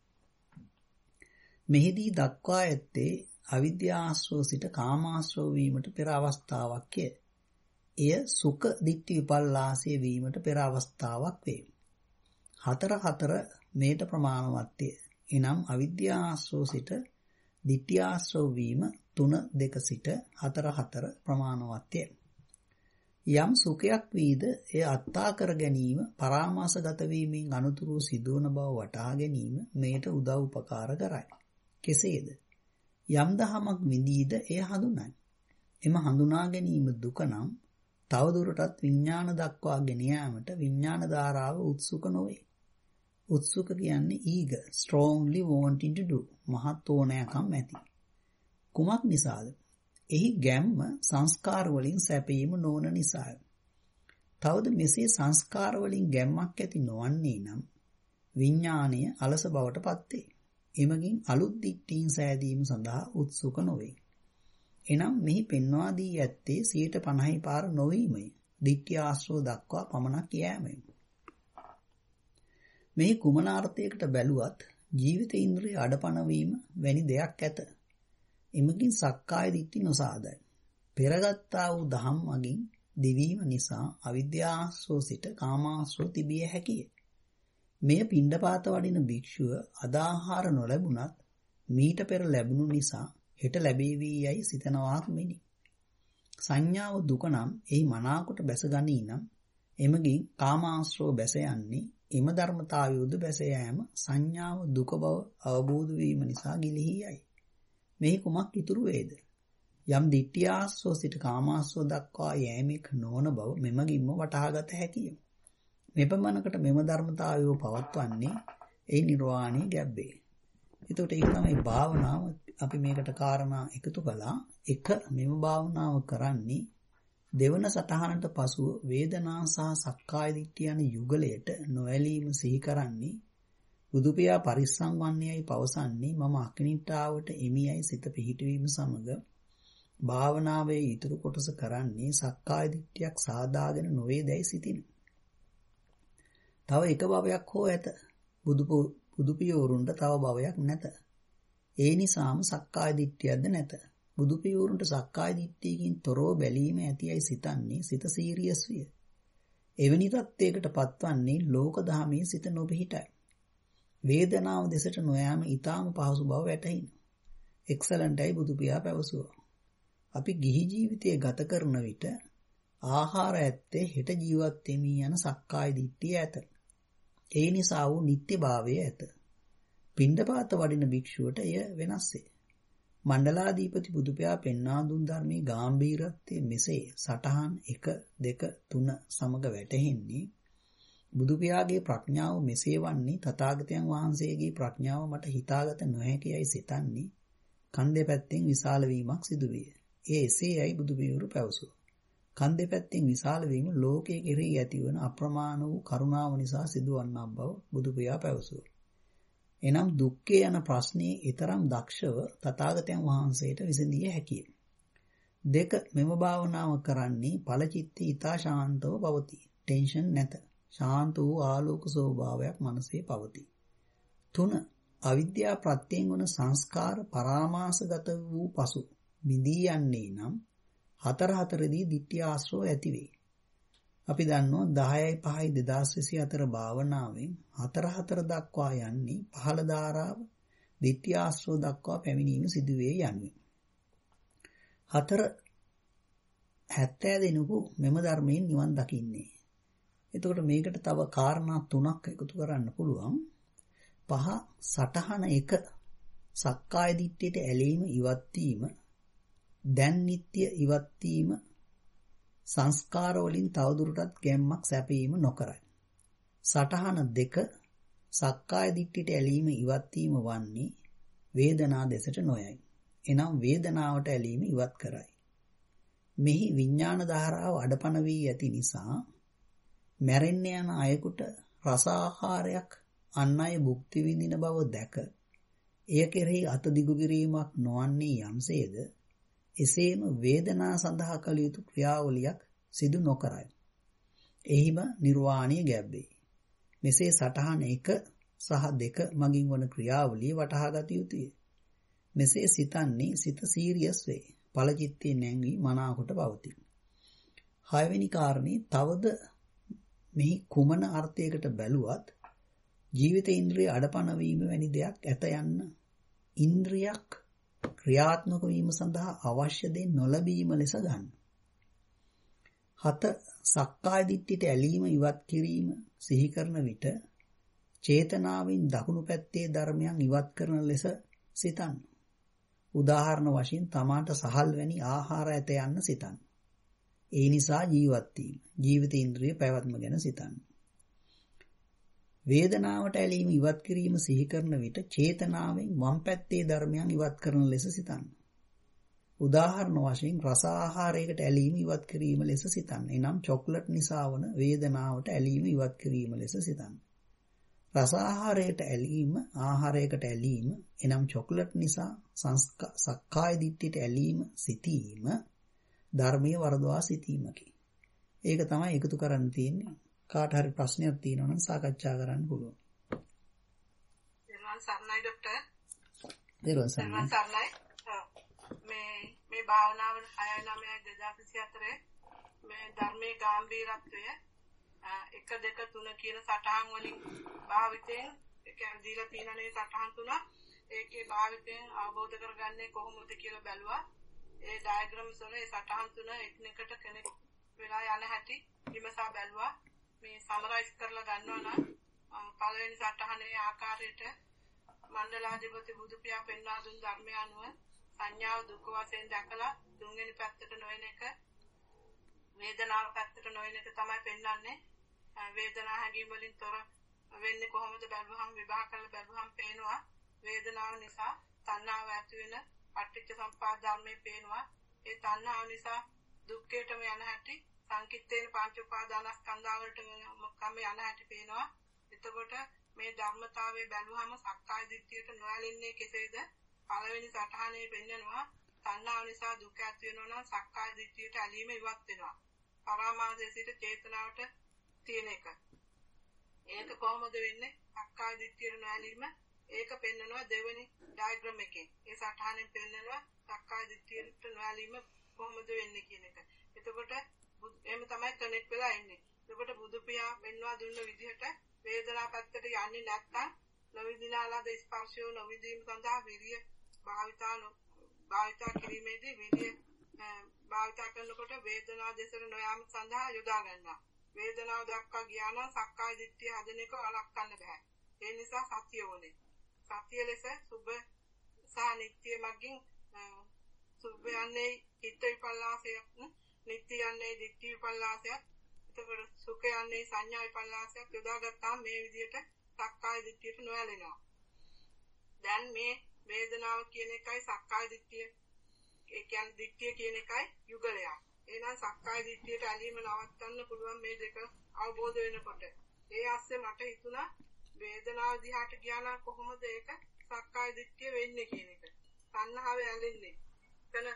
මෙහිදී දක්වා ඇත්තේ අවිද්‍යාශ්‍රව සිට කාමාශ්‍රව වීමට පෙර අවස්ථාවක්ය. එය සුඛ දිට්ඨි විපල්ලාසය වීමට පෙර අවස්ථාවක් වේ. හතර හතර මේට ප්‍රමාණවත්ය. එනම් අවිද්‍යාශ්‍රව සිට දිට්ඨි ආශ්‍රව වීම තුන දෙක සිට හතර හතර ප්‍රමාණවත්ය. යම් සුඛයක් වීද එය අත්තා කර ගැනීම පරාමාසගත වීමෙන් අනුතුරු සිදුවන බව වටහා ගැනීම මේට උදව් උපකාර කරයි. කෙසේද? යම් දහමක් විඳීද එය හඳුනයි. එම හඳුනා ගැනීම දුක නම් තවදුරටත් විඥාන දක්වා ගෙන යාමට විඥාන ධාරාව උත්සුක නොවේ. උත්සුක කියන්නේ eager, strongly wanting to do. මහත් ඕනෑකම් ඇති. කුමක් නිසාද? එහි ගැම්ම සංස්කාර වලින් සැපීම නොවන නිසාය. තවද මෙසේ සංස්කාර වලින් ගැම්මක් ඇති නොවන්නේ නම් විඥාණය අලස බවට පත් වේ. එමගින් අලුත් දිට්ඨීන් සෑදීම සඳහා උත්සුක නොවේ. එනම් මෙහි පෙන්වා දී ඇත්තේ සියයට පනහයි පාර නොවීමය. දිට්ඨි ආශ්‍රව දක්වා පමණක් යෑමය. මේ කුමනාර්ථයකට බැලුවත් ජීවිත ඉන්ද්‍රිය අඩපණ වීම වැනි දෙයක් ඇත. එමගින් සක්කාය දිට්ඨි නොසාදයි. පෙරගත්තා වූ දහම් මගින් දිවීම නිසා අවිද්‍යාශ්‍රව සිට කාමාශ්‍රව තිබිය හැකිය. මෙය පිණ්ඩපාත වඩින භික්ෂුව අදාහාර නොලැබුණත් මීට පෙර ලැබුණු නිසා හෙට ලැබේවි යයි සිතනවාක් මෙනි. සංඥාව දුක නම් එහි මනාකොට බැසගනී නම් එමගින් කාමාශ්‍රව බැස යන්නේ එම ධර්මතාවයෝද බැස යෑම සංඥාව දුක බව අවබෝධ වීම නිසා ගිලිහි යයි. මෙහි කුමක් ඉතුරු වේද? යම් දිට්ඨි ආශ්‍රව සිට කාමාශ්‍රව දක්වා යෑමක් නොවන බව මෙමගින්ම වටහාගත හැකිය. මෙපමණකට මෙම ධර්මතාවයෝ පවත්වන්නේ ඒ නිර්වාණය ගැබ්බේ. එතකොට ඒක තමයි භාවනාව. අපි මේකට කාරණා එකතු කළා. එක මෙම භාවනාව කරන්නේ දෙවන සටහනට පසුව වේදනා සහ සක්කාය දිට්ඨිය යන යුගලයට නොඇලීම සිහි කරන්නේ බුදුපියා පරිස්සම් වන්නේයි පවසන්නේ මම අකනිටාවට එමියයි සිත පිහිටවීම සමග භාවනාවේ ඊතුරු කොටස කරන්නේ සක්කාය දිට්ඨියක් සාදාගෙන නොවේදයි සිතින. තව එක භවයක් හෝ ඇත. බුදු බුදු පියවරුන්ට තව භවයක් නැත. ඒ නිසාම සක්කාය දිට්ඨියක්ද නැත. බුදු පියවරුන්ට සක්කාය දිට්ඨියකින් තොරව බැලීම ඇතියි සිතන්නේ සිත සීරියස් විය. එවැනි තත්ත්වයකට පත්වන්නේ ලෝක දහමේ සිත නොපිහිටයි. වේදනාව දෙසට නොයාම ඊටාම පහසු බව වැටහින. එක්සලන්ටයි බුදු පියා පැවසුවා. අපි ගිහි ජීවිතය ගත කරන විට ආහාර ඇත්තේ හෙට ජීවත් වෙමි යන සක්කාය දිට්ඨිය ඇත. ඒ නිසා වූ නිත්‍යභාවය ඇත. පිණ්ඩපාත වඩින භික්ෂුවට එය වෙනස්සේ. මණ්ඩලාධිපති බුදුපියා පෙන්වා දුන් ධර්මයේ ගැඹීරත්වය මෙසේ සටහන් එක දෙක තුන සමග වැටහෙන්නේ බුදුපියාගේ ප්‍රඥාව මෙසේ වන්නේ තථාගතයන් වහන්සේගේ ප්‍රඥාව මට හිතාගත නොහැකියයි සිතන්නේ කන් දෙපැත්තෙන් විශාල වීමක් සිදුවිය. ඒ එසේයයි බුදුපියවරු පැවසුවා. කන් දෙපැත්තෙන් විශාල වීම ලෝකයේ කෙරෙහි ඇතිවන අප්‍රමාණ වූ කරුණාව නිසා සිදුවන්නා බව බුදුපියා පැවසුවා. එනම් දුක්ඛය යන ප්‍රශ්නේ ඊතරම් දක්ෂව තථාගතයන් වහන්සේට විසඳිය හැකිය. දෙක මෙම භාවනාව කරන්නේ ඵලචිත්තී ඊතා ශාන්තව පවතී. ටෙන්ෂන් නැත. ශාන්ත වූ ආලෝක ස්වභාවයක් මනසේ පවතී. තුන අවිද්‍යා ප්‍රත්‍යයෙන් වන සංස්කාර පරාමාසගත වූ පසු බිඳී යන්නේ නම් හතර හතරදී ditthිය ආශ්‍රව ඇති වේ. අපි දන්නවා දහයයි පහයි දෙදාස් විසිහතර භාවනාවෙන් හතර හතර දක්වා යන්නේ පහළ ධාරාව ditthිය ආශ්‍රව දක්වා පැමිණීම සිදුවේ යන්නේ. හතර හැත්තෑ දෙනෙකු මෙම ධර්මයෙන් නිවන් දකින්නේ. එතකොට මේකට තව කාරණා තුනක් එකතු කරන්න පුළුවන්. පහ සටහන එක සක්කාය දිට්ඨියට ඇලීම ඉවත් වීම දැන් නිට්ටය ඉවත් වීම සංස්කාර වලින් තවදුරටත් ගැම්මක් සැපීම නොකරයි. සටහන දෙක සක්කාය දිට්ඨියට ඇලීම ඉවත් වීම වන්නේ වේදනා දෙසට නොයයි. එනම් වේදනාවට ඇලීම ඉවත් කරයි. මෙහි විඥාන ධාරාව අඩපණ වී ඇති නිසා මැරෙන්න යන අයෙකුට රස ආහාරයක් අන් අය භුක්ති විඳින බව දැක එය කෙරෙහි අත දිගු කිරීමක් නොවන්නේ යම්සේද එසේම වේදනා සඳහා කළ යුතු ක්‍රියාවලියක් සිදු නොකරයි. එහිම නිර්වාණය ගැබ්වේ. මෙසේ සටහන එක සහ දෙක මගින් වන ක්‍රියාවලිය වටහා ගත යුතුය. මෙසේ සිතන්නේ සිත සීරියස් වේ. ඵලචිත්තේ නැංවි මනාකොට පවතී. හයවෙනි කාරණේ තවද මෙහි කුමන අර්ථයකට බැලුවත් ජීවිත ඉන්ද්‍රිය අඩපණ වීම වැනි දෙයක් ඇත යන්න ඉන්ද්‍රියක් ක්‍රියාත්මක වීම සඳහා අවශ්‍ය දේ නොලැබීම ලෙස ගන්න. හත සක්කාය දිට්ඨියට ඇලීම ඉවත් කිරීම සිහි කරන විට චේතනාවෙන් දකුණු පැත්තේ ධර්මයන් ඉවත් කරන ලෙස සිතන්න. උදාහරණ වශයෙන් තමාට සහල් වැනි ආහාර ඇත යන්න සිතන්න. ඒ නිසා ජීවත් වීම ජීවිත ඉන්ද්‍රිය පැවැත්ම ගැන සිතන්න. වේදනාවට ඇලීම ඉවත් කිරීම සිහි කරන විට චේතනාවෙන් වම් පැත්තේ ධර්මයන් ඉවත් කරන ලෙස සිතන්න. උදාහරණ වශයෙන් රස ආහාරයකට ඇලීම ඉවත් කිරීම ලෙස සිතන්න. එනම් චොක්ලට් නිසා වන වේදනාවට ඇලීම ඉවත් කිරීම ලෙස සිතන්න. රස ආහාරයට ඇලීම ආහාරයකට ඇලීම එනම් චොක්ලට් නිසා සක්කාය දිට්ඨියට ඇලීම සිටීම ධර්මයේ වර්ධවා සිටීමකි. ඒක තමයි එකතු කරන්න තියෙන්නේ. කාට හරි ප්‍රශ්නයක් තියෙනවා නම් සාකච්ඡා කරන්න පුළුවන්. දරුවන් සර්ණයි ડોක්ටර්. දරුවන් සර්ණයි. සර්ණයි. මේ මේ භාවනාව හය නවය දෙදාස් විසිහතර මේ ධර්මයේ ගැඹීරත්වය එක දෙක තුන කියන සටහන් වලින් භාවිතයෙන් ඒ කියන්නේ දීලා තියෙනනේ සටහන් තුන ඒකේ භාවිතයෙන් අවබෝධ කරගන්නේ කොහොමද කියලා බැලුවා. ඒ ඩයග්‍රෑම්ස් වල ඒ සටහන් තුන එකිනෙකට කනෙක්ට් වෙලා යන හැටි විමසා බැලුවා. මේ සමරයිස් කරලා ගන්නවා නම් පළවෙනි සටහනේ ආකාරයට මණ්ඩලාධිපති බුදු පියා පෙන්වා දුන් ධර්මය අනුව සංඥාව දුක වශයෙන් දැකලා තුන්වෙනි පැත්තට නොයන එක වේදනාව පැත්තට නොයන එක තමයි පෙන්වන්නේ. වේදනා හැඟීම් වලින් තොර වෙන්නේ කොහොමද බැලුවහම විභාග කරලා බැලුවහම පේනවා වේදනාව නිසා තණ්හාව ඇති වෙන පටිච්ච සම්පදාය ධර්මයේ පේනවා. ඒ තණ්හාව නිසා දුක්ඛයටම යන හැටි සංකිට්ඨේන පංච උපාදානස්කන්ධ වලට කම යන හැටි පේනවා. එතකොට මේ ධර්මතාවයේ බැලුවහම සක්කාය දිට්ඨියට නොඇලෙන්නේ කෙසේද? පළවෙනි සටහනේ පෙන්නනවා තණ්හාව නිසා දුක ඇති වෙනවා නම් සක්කාය දිට්ඨියට ඇලීම ඉවත් වෙනවා. පරාමාසයේ සිට චේතනාවට තියෙන එක. ඒක කොහොමද වෙන්නේ? සක්කාය දිට්ඨියට නොඇලීම ඒක පෙන්නනවා දෙවෙනි ඩයග්‍රෑම් එකේ. ඒ සටහනෙන් පෙන්නනවා සක්කාය දිට්ඨියට නොඇලීම කොහොමද වෙන්නේ කියන එක. එතකොට එහෙම තමයි කනෙක්ට් වෙලා ඉන්නේ. එතකොට බුදු පියා පෙන්වා දුන්න විදිහට වේදනා පැත්තට යන්නේ නැත්නම් නොවිදිනාලාද ස්පර්ශය නොවිදීම සඳහා විරිය භාවිතා භාවිතා කිරීමේදී විරිය භාවිතා කරනකොට වේදනා දෙසට නොයාම සඳහා යොදා ගන්නවා. වේදනාව දක්වා ගියා නම් සක්කාය දිට්ඨිය හදන එක වළක්වන්න බෑ. ඒ නිසා සතිය ඕනේ. සතිය ලෙස සුභ සහ නිත්‍ය මගින් සුභ යන්නේ චිත්ත විපල්ලාසයක්, නිත්‍ය යන්නේ දිට්ඨි විපල්ලාසයක්, එතකොට සුඛ යන්නේ සංඥා විපල්ලාසයක් යොදාගත්තාම මේ විදිහට සක්කාය දිට්ඨියට නොඇලෙනවා. දැන් මේ වේදනාව කියන එකයි සක්කාය දිට්ඨිය ඒ කියන්නේ දිට්ඨිය කියන එකයි යුගලයක්. එහෙනම් සක්කාය දිට්ඨියට ඇලීම නවත්තන්න පුළුවන් මේ දෙක අවබෝධ වෙනකොට. ඒ ASCII මට හිතුණා වේදනාව දිහාට ගියා නම් කොහොමද ඒක සක්කාය දිට්ඨිය වෙන්නේ කියන එක. තණ්හාවේ ඇලෙන්නේ. එතන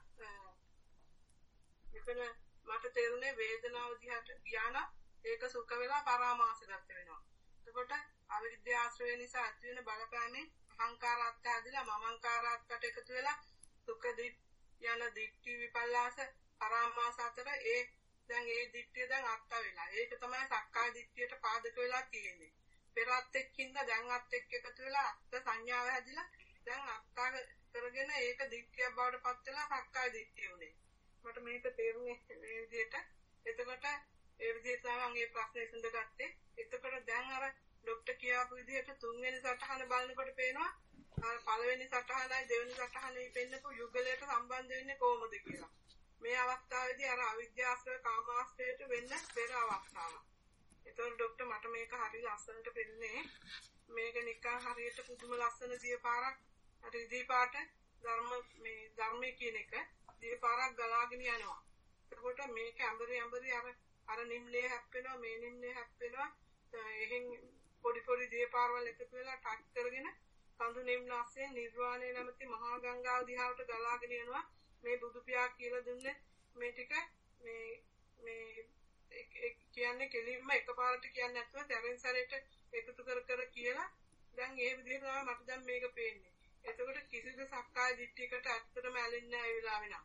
එතන මට තේරුනේ වේදනාව දිහාට ගියා නම් ඒක සුඛ වෙලා පරාමාසගත වෙනවා. එතකොට අවිද්‍යාශ්‍රය නිසා ඇති වෙන බලපෑමෙන් අහංකාරات හැදිලා මමංකාරات එකතු වෙලා සුඛ දිට්ඨි යන දිට්ඨි විපල්ලාස පරාමාස අතර ඒ දැන් ඒ දිට්ඨිය දැන් අත්ත වෙලා. ඒක තමයි සක්කාය දිට්ඨියට පාදක වෙලා තියෙන්නේ. පෙරත් එක්කින්ද දැන් අත් එක්ක එකතු වෙලා අත්ත සංඥාව හැදිලා දැන් අත්ත කරගෙන ඒක දිට්ඨියක් බවට පත් වෙලා සක්කාය දිට්ඨිය උනේ. මට මේක තේරුනේ මේ විදිහට. එතකොට ඒ විදිහට තමයි මම මේ ප්‍රශ්නේ විසඳගත්තේ. එතකොට දැන් අර ડોක්ටර් කියාපු විදිහට තුන්වෙනි සටහන බලනකොට පේනවා අර පළවෙනි සටහනයි දෙවෙනි සටහනයි පෙන්නපු යුගලයට සම්බන්ධ වෙන්නේ කොහොමද කියලා. මේ අවස්ථාවේදී අර අවිද්‍යාශ්‍රය කාමාශ්‍රයට වෙන්න පෙර අවස්ථාව. ඒතකොට ડોක්ටර් මට මේක හරි ලස්සනට පෙන්නේ. මේක නිකන් හරියට පුදුම ලස්සන දියපාරක් අර දියපාට ධර්ම මේ ධර්මයේ කියන එක දියපාරක් ගලාගෙන යනවා. එතකොට මේක ඇඹරි ඇඹරි අර අර නිම්නේ හැප්පෙනවා මේ නිම්නේ හැප්පෙනවා. එහෙන් පොඩි පොඩි දියපාරවල් එකතු වෙලා ටච් කරගෙන කඳු නිම්නාසයෙන් නිර්වාණය නැමැති මහා ගංගාව දිහාට ගලාගෙන යනවා. මේ බුදු පියා කියලා දුන්නේ මේ ටික මේ මේ කියන්නේ කෙලින්ම එකපාරට කියන්නේ නැතුව සැරෙන් සැරේට එකතු කර කර කියලා දැන් ඒ විදිහට තමයි මට දැන් මේක පේන්නේ. එතකොට කිසිදු සක්කාය දිට්ඨියකට ඇත්තටම ඇලෙන්නේ නැහැ ඒ වෙලාවේ නම්.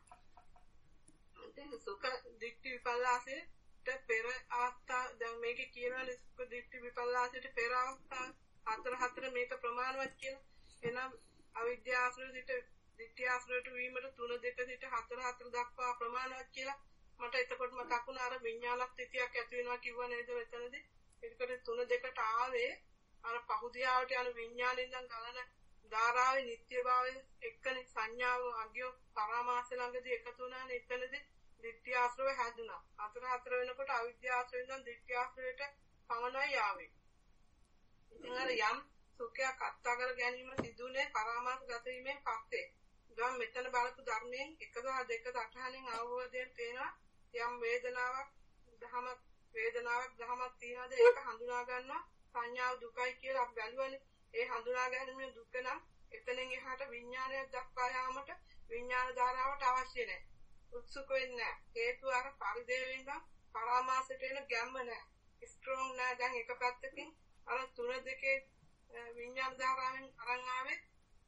දැන් සුඛ දිට්ඨි විපල්ලාසයට පෙර අවස්ථා දැන් මේකේ කියනවානේ සුඛ දිට්ඨි විපල්ලාසයට පෙර අවස්ථා හතර හතර මේක ප්‍රමාණවත් කියලා. එහෙනම් අවිද්‍යාශ්‍රය සිට දිට්ඨියාශ්‍රයට වීමට තුන දෙක සිට හතර හතර දක්වා ප්‍රමාණවත් කියලා. මට එතකොට මතක් වුණා අර විඤ්ඤාණත්‍ත්‍යයක් ඇති වෙනවා කිව්වා නේද එතනදී. ඒකට තුන දෙකට ආවේ අර පහුදියාවට යන විඤ්ඤාණයෙන් නම් ගලන ධාරාවේ නිට්ටයභාවය එක්කනේ සංඥාව අගිය පරාමාස ළඟදී එකතු වුණානේ එතනදී දිට්ඨියාශ්‍රය හැදුනා. හතර හතර වෙනකොට අවිද්‍යාශ්‍රයෙන් නම් දිට්ඨියාශ්‍රයට පමණයි ආවේ. ඉතින් අර යම් සුඛයක් අත්අගර ගැනීම සිදුනේ පරාමාස ගත වීමෙන් පස්සේ. දැන් මෙතන බලපු ධර්මයෙන් එක සහ දෙක සටහනින් අවබෝධයෙන් පේනවා යම් වේදනාවක් දහමක් වේදනාවක් දහමක් තියනවාද ඒක හඳුනා ගන්නවා සංඥාව දුකයි කියලා අපි බැලුවනේ. ඒ හඳුනා ගැනීම දුක නම් එතනින් එහාට විඥානයක් දක්වා යාමට විඥාන ධාරාවට අවශ්‍ය නැහැ. උත්සුක වෙන්නේ නැහැ. හේතුව අර පරිදේවෙන් නම් පරාමාසයට එන ගැම්ම නැහැ. ස්ට්‍රෝං නැහැ. දැන් එක පැත්තකින් අර තුන දෙකේ විඥාන ධාරාවෙන් අරන් ආවේ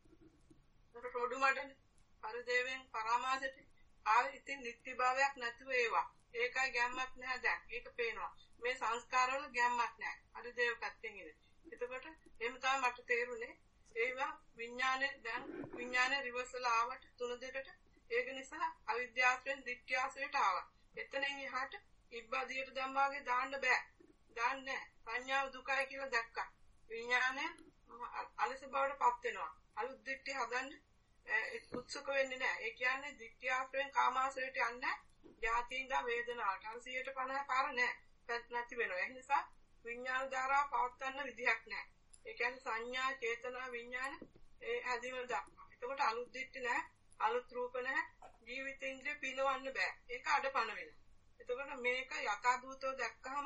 රොඩු මඩනේ පරිදේවෙන් පරාමාසයට ආවේ. ඉතින් නිත්‍ය භාවයක් නැතුව ඒවා. ඒකයි ගැම්මක් නැහැ දැන්. ඒක පේනවා. මේ සංස්කාරවල ගැම්මක් නැහැ. පරිදේව පැත්තෙන් ඉන්නේ. එතකොට එහෙම තමයි මට තේරුනේ. ඒවා විඥානේ දැන් විඥානේ රිවර්සල් ආවට තුන දෙකට ඒක නිසා අවිද්‍යාවෙන් දිට්ඨියාසයට ආවා. එතනින් එහාට ඉබ්බදියට ධම්මාගේ දාන්න බෑ. දාන්නේ සංඥාව දුකයි කියලා දැක්කා. විඥානය අලස බවට පත් වෙනවා. අලුත් දිට්ඨිය හදන්න උත්සුක වෙන්නේ නැහැ. ඒ කියන්නේ දිට්ඨියාසයෙන් කාමාසයට යන්නේ ජාතියින්ද වේදනාවට. අර සියයට පනහ පාර නැහැ. නැති වෙනවා. ඒ නිසා විඥාන ධාරාව පවත්වන්න විදිහක් නැහැ. ඒ කියන්නේ සංඥා, චේතනා, විඥාන ඒ හැදීම දක්වා. එතකොට අලුත් දිට්ඨි නැහැ, අලුත් රූප නැහැ, ජීවිතින්ද්‍රිය පිනවන්න බෑ. ඒක අඩපණ වෙනවා. එතකොට මේක යථාභූතව දැක්කහම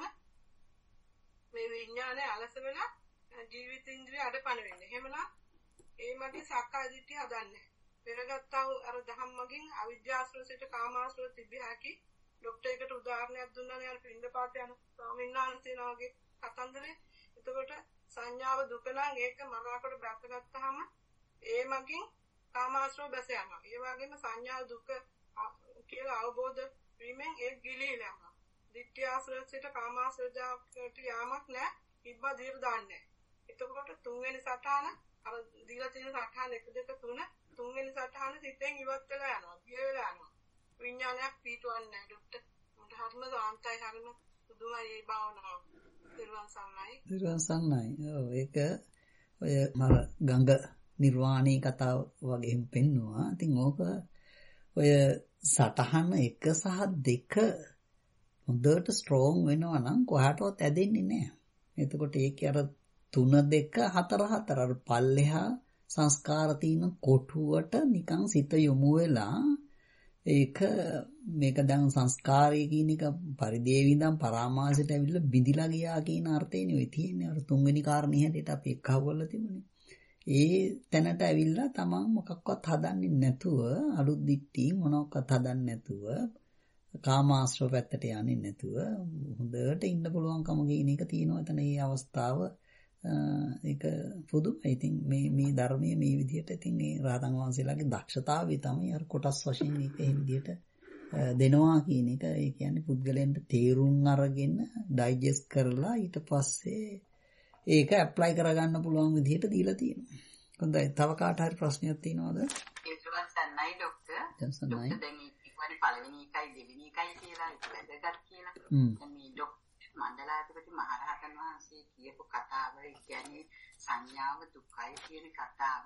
මේ විඥානේ අලස වෙලා ජීවිතින්ද්‍රිය අඩපණ වෙන්නේ. එහෙමනම් ඒ මගේ සක්කාය දිට්ඨිය හදන්නේ. පෙරගත්තා වූ අර දහම් මගින් අවිද්‍යාශ්‍රව සිට කාමාශ්‍රව තිබිය හැකි ડોක්ටර් එකට උදාහරණයක් දුන්නානේ අර පින්දපාත යන ස්වාමීන් වහන්සේ නෝගේ කතන්දරේ. එතකොට සංඥාව දුක නම් ඒක මනාකොට බැසගත්තාම ඒ මගින් කාමාශ්‍රව බැස යනවා. ඒ වගේම සංඥා දුක කියලා අවබෝධ වීමෙන් ඒ ගිලීලා යනවා. දිට්ඨියාශ්‍රව සිට කාමාශ්‍රවයට යාමක් නැහැ. ඉබ්බා දීර්ඝ දාන්නේ. එතකොට තුන්වෙනි සටහන අර දීලා තියෙන සටහන එක දෙක තුන තුන්වෙනි සටහන සිතෙන් ඉවත් වෙලා යනවා. ගිය වෙලා යනවා. විඥානයක් පිටවන්නේ නැහැ ડોක්ටර්. මට හරිම සාන්තයි හරිම පුදුමයි මේ භාවනාව. දිරුවන් සන්නයි. දිරුවන් සන්නයි. ඔව් ඒක ඔය මර ගංග නිර්වාණී කතාව වගේම පෙන්නවා. ඉතින් ඕක ඔය සටහන එක සහ දෙක හොඳට ස්ට්‍රෝං වෙනවා නම් කොහාටවත් ඇදෙන්නේ නැහැ. එතකොට ඒකේ අර තුන දෙක හතර හතර අර පල්ලෙහා සංස්කාර තියෙන කොටුවට නිකන් සිත යොමු වෙලා ඒක මේක දැන් සංස්කාරය කියන එක පරිදේවි ඉඳන් පරාමාසයට ඇවිල්ලා බිඳිලා ගියා කියන අර්ථයනේ ඔය තියෙන්නේ. අර තුන්වෙනි කාරණේ හැටියට අපි එක්කවවලා තිබුණේ. ඒ තැනට ඇවිල්ලා තමන් මොකක්වත් හදන්නේ නැතුව අලුත් දිට්ටි මොනක්වත් හදන්නේ නැතුව කාමාශ්‍රව පැත්තට යන්නේ නැතුව හොඳට ඉන්න පුළුවන්කම කියන එක තියෙනවා. එතන මේ අවස්ථාව ඒක පුදුමයි. ඉතින් මේ මේ ධර්මයේ මේ විදිහට ඉතින් මේ රහතන් වහන්සේලාගේ දක්ෂතාවය තමයි අර කොටස් වශයෙන් මේක මේ විදිහට දෙනවා කියන එක. ඒ කියන්නේ පුද්ගලයන්ට තේරුම් අරගෙන ඩයිජෙස්ට් කරලා ඊට පස්සේ ඒක ඇප්ලයි කරගන්න පුළුවන් විදිහට දීලා තියෙනවා. හොඳයි. තව කාට හරි ප්‍රශ්නයක් තියෙනවද? ඒකවත් සන්නයි ડોක්ටර්. ડોක්ටර් දැන් ඉක්වලි පළවෙනි එකයි දෙවෙනි එකයි කියලා ඒක වැදගත් කියලා. දැන් මේ ડોක්ටර් මණ්ඩලාධිපති මහරහතන් වහන්සේ කියපු කතාව කියන්නේ සංඥාව දුකයි කියන කතාව.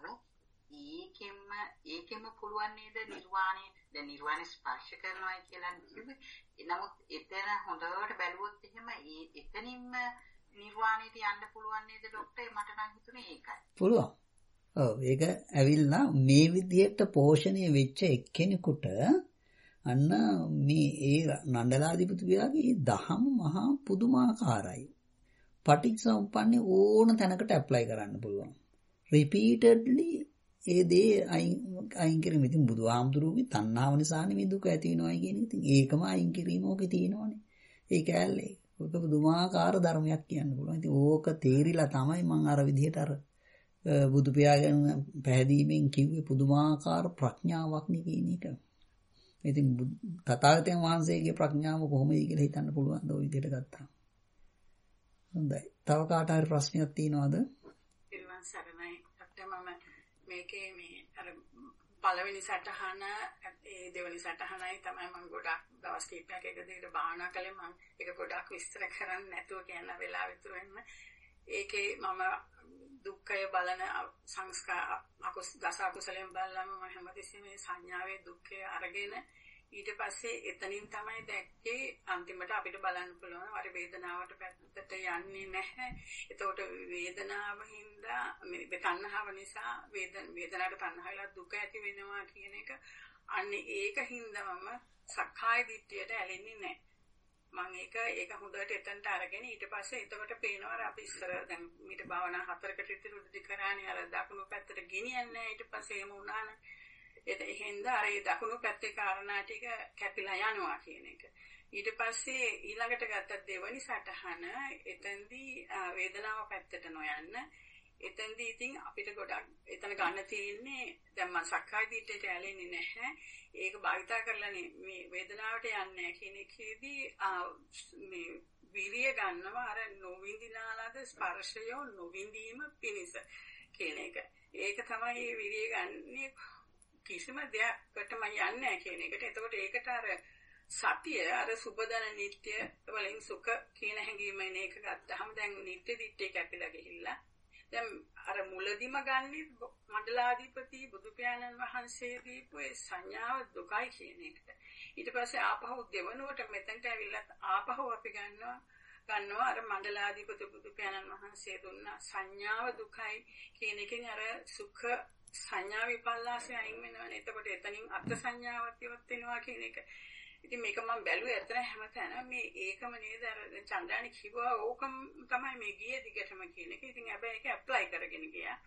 ඒකෙම ඒකෙම පුළුවන් නේද නිර්වාණය දැන් නිර්වාණය ස්පර්ශ කරනවා කියලා කිව්වේ. නමුත් එතන හොඳට බැලුවොත් එහෙම ඒ එතනින්ම නිර්වාණයට යන්න පුළුවන් නේද ડોක්ටර්? මට නම් හිතුනේ ඒකයි. පුළුවන්. ඔව් ඒක ඇවිල්ලා මේ විදිහට පෝෂණය වෙච්ච එක්කෙනෙකුට අන්න මේ ඒ නණ්ඩලාධිපතිගේ දහම මහා පුදුමාකාරයි. පටිච්චසමුප්පන්නේ ඕන තැනකට ඇප්ලයි කරන්න පුළුවන්. රිපීටඩ්ලි ඒ දේ අයින් කිරීම. ඉතින් බුදුහාමුදුරුවෝගේ තණ්හාව නිසා නෙමෙයි දුක ඇති වෙනවයි කියන එක. ඉතින් ඒකම අයින් කිරීම ඕකේ තියෙනවනේ. ඒක ඇල්ලේ. ඔක පුදුමාකාර ධර්මයක් කියන්න පුළුවන්. ඉතින් ඕක තේරිලා තමයි මම අර විදිහට අර බුදු පියාගෙන පැහැදීමෙන් කිව්වේ පුදුමාකාර ප්‍රඥාවක් නේ කියන එක. ඉතින් තථාගතයන් වහන්සේගේ ප්‍රඥාව කොහොමද කියලා හිතන්න පුළුවන් ඔය විදිහට ගත්තා. හොඳයි. තව කාට හරි ප්‍රශ්නයක් තියෙනවද? පිරුවන් සරණයි. අපිට මම මේකේ මේ අර පළවෙනි සටහන ඒ දෙවෙනි සටහනයි තමයි මම ගොඩක් දවස් කිහිපයක් එක දිගට භාවනා කළේ. මම ඒක ගොඩක් විස්තර කරන්නේ නැතුව කියන වෙලාව විතර වෙන්න. ඒකේ මම දුක්ඛය බලන සංස්කාර අකුස දස අකුසලෙන් බලලාම මම හැමතිස්සෙම මේ සංඥාවේ දුක්ඛය අරගෙන ඊට පස්සේ එතනින් තමයි දැක්කේ අන්තිමට අපිට බලන්න පුළුවන් වර වේදනාවට පැත්තට යන්නේ නැහැ. එතකොට වේදනාව හින්දා මේ තණ්හාව නිසා වේදන වේදනාවට තණ්හාවලා දුක ඇති වෙනවා කියන එක අන්නේ ඒක හින්දාම සක්කාය දිට්ඨියට ඇලෙන්නේ නැහැ. මම ඒක ඒක හොඳට එතනට අරගෙන ඊට පස්සේ එතකොට පේනවා අපි ඉස්සර දැන් මීට භාවනා හතරකට විතර උදේ කරානේ අර දකුණු පැත්තට ගෙනියන්නේ ඊට පස්සේ එහෙම වුණාන ඒ එහෙන්ද අර ඒ දකුණු පැත්තේ කාරණා ටික කැපිලා යනවා කියන එක ඊට පස්සේ ඊළඟට ගත්ත දෙවනි සටහන එතෙන්දී වේදනාව පැත්තට නොයන්න එතෙන්දී ඉතින් අපිට ගොඩක් එතන ගන්න තියෙන්නේ දැන් මම සක්කාය දිට්ඨියට ඇලෙන්නේ නැහැ ඒක භාවිතා කරලා මේ වේදනාවට යන්නේ කියන එකේදී මේ විරිය ගන්නවා අර නොවින්දිනාලාද ස්පර්ශය නොවින්දීම පිණිස කියන එක. ඒක තමයි විරිය ගන්නේ කිසිම දෙයකටම යන්නේ නැහැ කියන එකට. එතකොට ඒකට අර සතිය අර සුබදන නිට්ටය වලින් සුඛ කියන හැඟීමෙන් ඒක ගත්තාම දැන් නිට්ටය දිට්ඨිය කැපිලා ගිහිල්ලා දැන් අර මුලදිම ගන්නේ මණ්ඩලාධිපති බුදු පියාණන් වහන්සේ දීපු ඒ සංඥාව දුකයි කියන එකට. ඊට පස්සේ ආපහු දෙවනුවට මෙතනට ඇවිල්ලා ආපහු අපි ගන්නවා ගන්නවා අර මණ්ඩලාධිපති බුදු පියාණන් වහන්සේ දුන්න සංඥාව දුකයි කියන එකෙන් අර සුඛ සංඥා විපල්ලාසය අයින් වෙනවනේ. එතකොට එතනින් අර්ථ සංඥාවක් ඉවත් වෙනවා කියන එක. ඉතින් මේක මම බැලුවේ ඇත්තට හැමතැනම මේ ඒකම නේද අර චන්ද්‍රානි කිව්වා ඕකම තමයි මේ ගියේ දිගටම කියන එක. ඉතින් හැබැයි ඒක ඇප්ලයි කරගෙන ගියා.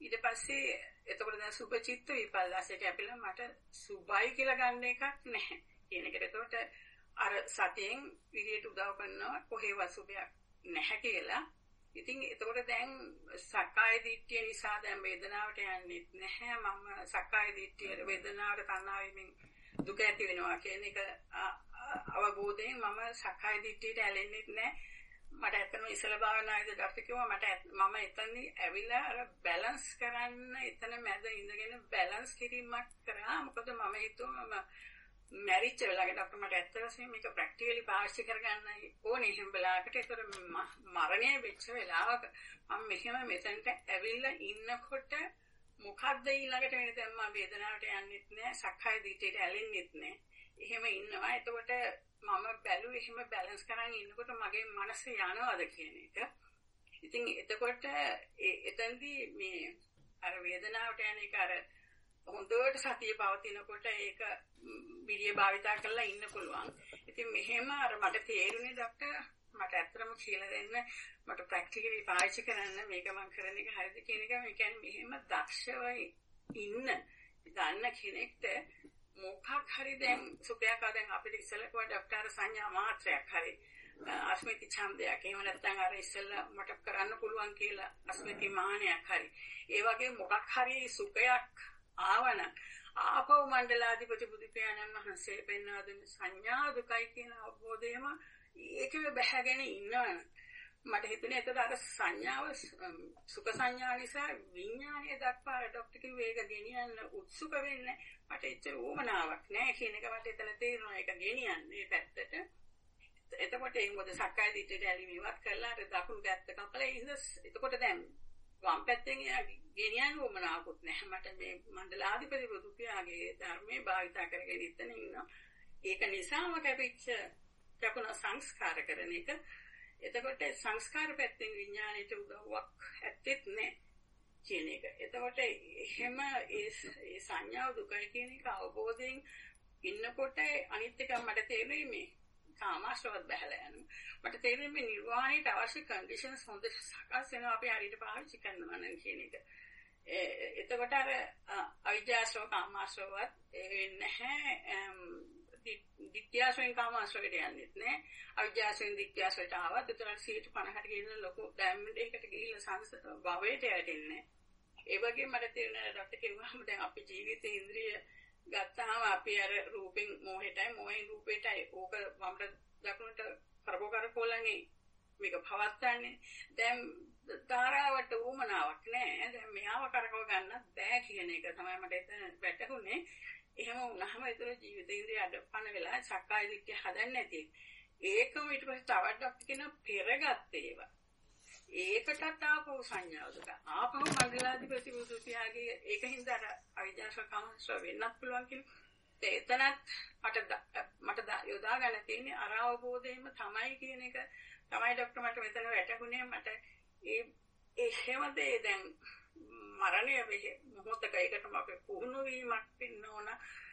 ඊට පස්සේ එතකොට දැන් සුභචිත්ත විපල්ලාසයට කැපිලා මට සුභයි කියලා ගන්න එකක් නැහැ කියන එකට. එතකොට අර සතියෙන් විරියට උදව් කරනවා කොහේවත් සුභයක් නැහැ කියලා. ඉතින් එතකොට දැන් සක්කාය දිට්ඨිය නිසා දැන් වේදනාවට යන්නේ නැහැ. මම සක්කාය දිට්ඨිය වේදනාවට තණ්හාවෙන් දුක ඇති වෙනවා කියන එක අවබෝධයෙන් මම සක්කාය දිට්ඨියට ඇලෙන්නේ නැහැ. මට ඇත්තම ඉසල භාවනාවේදී ඩොක්ටර් කිව්වා මට මම එතනදී ඇවිල්ලා අර බැලන්ස් කරන්න එතන මැද ඉඳගෙන බැලන්ස් කිරීමක් කරා. මොකද මම හිතුවා මම මැරිච්ච වෙලාවකට අපිට මට ඇත්ත වශයෙන්ම මේක ප්‍රැක්ටිකලි පාවිච්චි කරගන්න ඕනේ එහෙම වෙලාවකට. ඒතර මරණය වෙච්ච වෙලාවක මම මෙහෙම මෙතනට ඇවිල්ලා ඉන්නකොට මොකද්ද ඊළඟට වෙන්නේ? දැන් මම වේදනාවට යන්නෙත් නෑ, සක්කාය දිට්ඨියට ඇලෙන්නෙත් නෑ. එහෙම ඉන්නවා. එතකොට මම බැලුවේ එහෙම බැලන්ස් කරන් ඉන්නකොට මගේ මනස යනවාද කියන එක. ඉතින් එතකොට එතෙන්දී මේ අර වේදනාවට යන එක අර හොඳට සතිය පවතිනකොට ඒක විරිය භාවිතා කරලා ඉන්න පුළුවන්. ඉතින් මෙහෙම අර මට තේරුනේ ඩොක්ටර් මට ඇත්තටම කියලා දෙන්න මට ප්‍රැක්ටිකලි පාවිච්චි කරන්න මේක මම කරන එක හරිද කියන එක. මේ කියන්නේ මෙහෙම දක්ෂව ඉන්න දන්න කෙනෙක්ට මොකක් හරි දැන් සුපයක් දැන් අපිට ඉස්සෙල්ලා කව ඩොක්ටර් සංඥා මාත්‍රයක් හරි අස්මිති ඡන්දයක් එහෙම නැත්නම් අර ඉස්සෙල්ලා මට කරන්න පුළුවන් කියලා අස්මිති මානයක් හරි ඒ වගේ මොකක් හරි සුඛයක් ආවන ආපෝ මණ්ඩලාධිපති බුදු පියාණන් වහන්සේ පෙන්වා දුන්න සංඥා දුකයි කියන අවබෝධයම ඒකේ බැහැගෙන ඉන්නවන මට හිතුනේ එතකොට අර සංඥාව සුඛ සංඥා නිසා විඥානය දක්වා ඩොක්ටර් කිව්වේ ඒක ගෙනියන්න උත්සුක වෙන්නේ මට එච්චර උවමනාවක් නැහැ කියන එක මට එතන තේරෙනවා. ඒක ගෙනියන්න මේ පැත්තට. එතකොට ඒ මොකද සක්කාය දිට්ඨියට ඇලිම ඉවත් කරලා අර දකුණු පැත්ත කපලා ඉඳ එතකොට දැන් වම් පැත්තෙන් ගෙනියන්න උවමනාවකුත් නැහැ. මට මේ මණ්ඩලාධිපති බුදු පියාගේ ධර්මයේ භාවිතා කරගෙන ඉතන ඉන්නවා. ඒක නිසාම කැපිච්ච කැපුණ සංස්කාර කරන එක. එතකොට සංස්කාර පැත්තෙන් විඥාණයට උදව්වක් ඇත්තෙත් නැහැ කියන එක. එතකොට එහෙම ඒ සංඥාව දුකයි කියන එක අවබෝධයෙන් ඉන්නකොට අනිත් එක මට තේරෙන්නේ මේ කාමාශ්‍රවත් බහැලා යනවා. මට තේරෙන්නේ මේ නිර්වාණයට අවශ්‍ය කන්ඩිෂන්ස් හොඳ සකස් වෙනවා අපි හරියට පාවිච්චි කරනවා නම් කියන එක. එතකොට අර අවිජ්ජාශ්‍රව කාමාශ්‍රවත් වෙන්නේ නැහැ. දිට්ඨියසෙන් කාමාශ්‍රවයට යන්නේත් නෑ. අවිජ්ජාසෙන් දිට්ඨියසට ආවත් උතරන් සීට පනහට කියන ලොකු ඩැමේජ් එකකට ගිහිල්ලා සංස භවයට යටින්නේ. ඒ වගේ මට තේරෙනවා ඩොක්ටර් කිව්වම දැන් අපි ජීවිතේ ඉන්ද්‍රිය ගත්තාම අපි අර රූපෙන් මොහෙටයි මොහෙන් රූපෙටයි ඕක වමට දකුණට කරකෝ කරකෝලන්නේ මේක පවත්තන්නේ. දැන් තාරාවට උමනාවක් නෑ. දැන් මෙයාව කරකව ගන්නත් බෑ කියන එක තමයි මට එතන වැටහුනේ. එහෙම වුණාම ඒතර ජීවිතේන්ද්‍රය අඩපණ වෙලා සක්කාය දිට්ඨිය හදන්නේ නැති. ඒකම ඊට පස්සේ තවත් ඩොක්ටර් කියන පෙරගත් ඒවා. ඒකටත් ආපහු සංඥාව දුක. ආපහු මණ්ඩලාධිපති බුදු පියාගේ ඒකින්ද අර අවිජ්ජාසකමස්ව වෙන්නත් පුළුවන් කියලා. එතනත් මට මට යොදා ගන්න තියෙන්නේ අර අවබෝධයෙන්ම තමයි කියන එක තමයි ඩොක්ටර් මට මෙතන වැටහුනේ. මට ඒ එහෙම දේ දැන් මරණය මොහොතක ඒකටම අපේ පුහුණු වීමක් වෙන්න ඕන.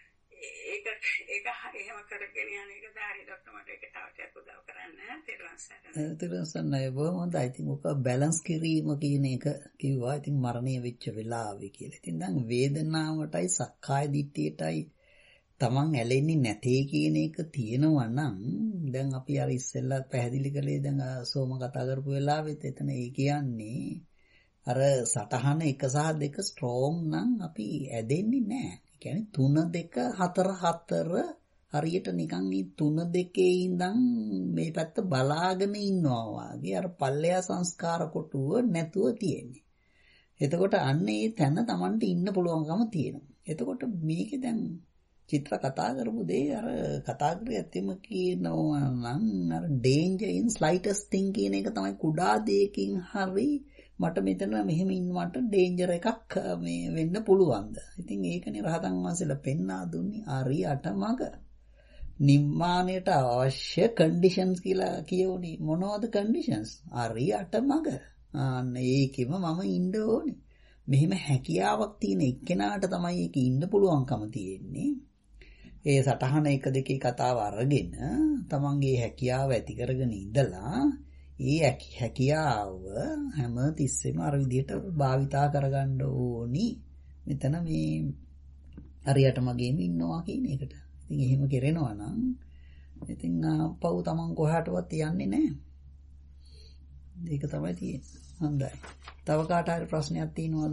ඒක ඒක එහෙම කරගෙන යන එක ධාරි ඩොක්ටර් මට ඒක තාවටයක් උදව් කරන්න තේරුම් තේරුම් බොහොම හොඳයි. ඉතින් ඔක බැලන්ස් කිරීම කියන එක කිව්වා. ඉතින් මරණය වෙච්ච වෙලාවේ කියලා. ඉතින් දැන් වේදනාවටයි සක්කාය දිට්ඨියටයි තමන් ඇලෙන්නේ නැtei කියන එක තියෙනවා නම් දැන් අපි අර ඉස්සෙල්ලා පැහැදිලි කළේ දැන් සෝම කතා කරපු වෙලාවෙත් එතන ඒ කියන්නේ අර සටහන එක සහ දෙක ස්ට්‍රෝං නම් අපි ඇදෙන්නේ නැහැ. ඒ කියන්නේ තුන දෙක හතර හතර හරියට නිකන් මේ තුන දෙකේ ඉඳන් මේ පැත්ත බලාගෙන ඉන්නවා වගේ අර පල්ලෙයා සංස්කාර කොටුව නැතුව තියෙන්නේ. එතකොට අන්න ඒ තැන Tamanට ඉන්න පුළුවන්කම තියෙනවා. එතකොට මේකේ දැන් චිත්‍ර කතා කරපු දේ අර කතා කරේ ඇත්තම කියනවා නම් අර danger in slightest thing කියන එක තමයි කුඩා දෙයකින් හරි මට මෙතන මෙහෙම ඉන්නවට ඩේන්ජර් එකක් මේ වෙන්න පුළුවන්ද? ඉතින් ඒකනේ රහතන් වහන්සේලා පෙන්වා දුන්නේ අරියට මග. නිම්මාණයට අවශ්‍ය කන්ඩිෂන්ස් කියලා කියෝනේ. මොනවද කන්ඩිෂන්ස්? අරියට මග. අන්න ඒකෙම මම ඉන්න ඕනේ. මෙහෙම හැකියාවක් තියෙන එක්කෙනාට තමයි ඒක ඉන්න පුළුවන්කම තියෙන්නේ. ඒ සටහන එක දෙකේ කතාව අරගෙන තමන්ගේ හැකියාව ඇති කරගෙන ඉඳලා ඒ හැකියාව හැම තිස්සෙම අර විදිහට භාවිතා කරගන්න ඕනි. මෙතන මේ හරියට මගේම ඉන්නවා කියන එකට. ඉතින් එහෙම කරනවා නම් ඉතින් පව් තමන් කොහාටවත් යන්නේ නැහැ. ඒක තමයි තියෙන්නේ. හොඳයි. තව කාට හරි ප්‍රශ්නයක් තියෙනවද?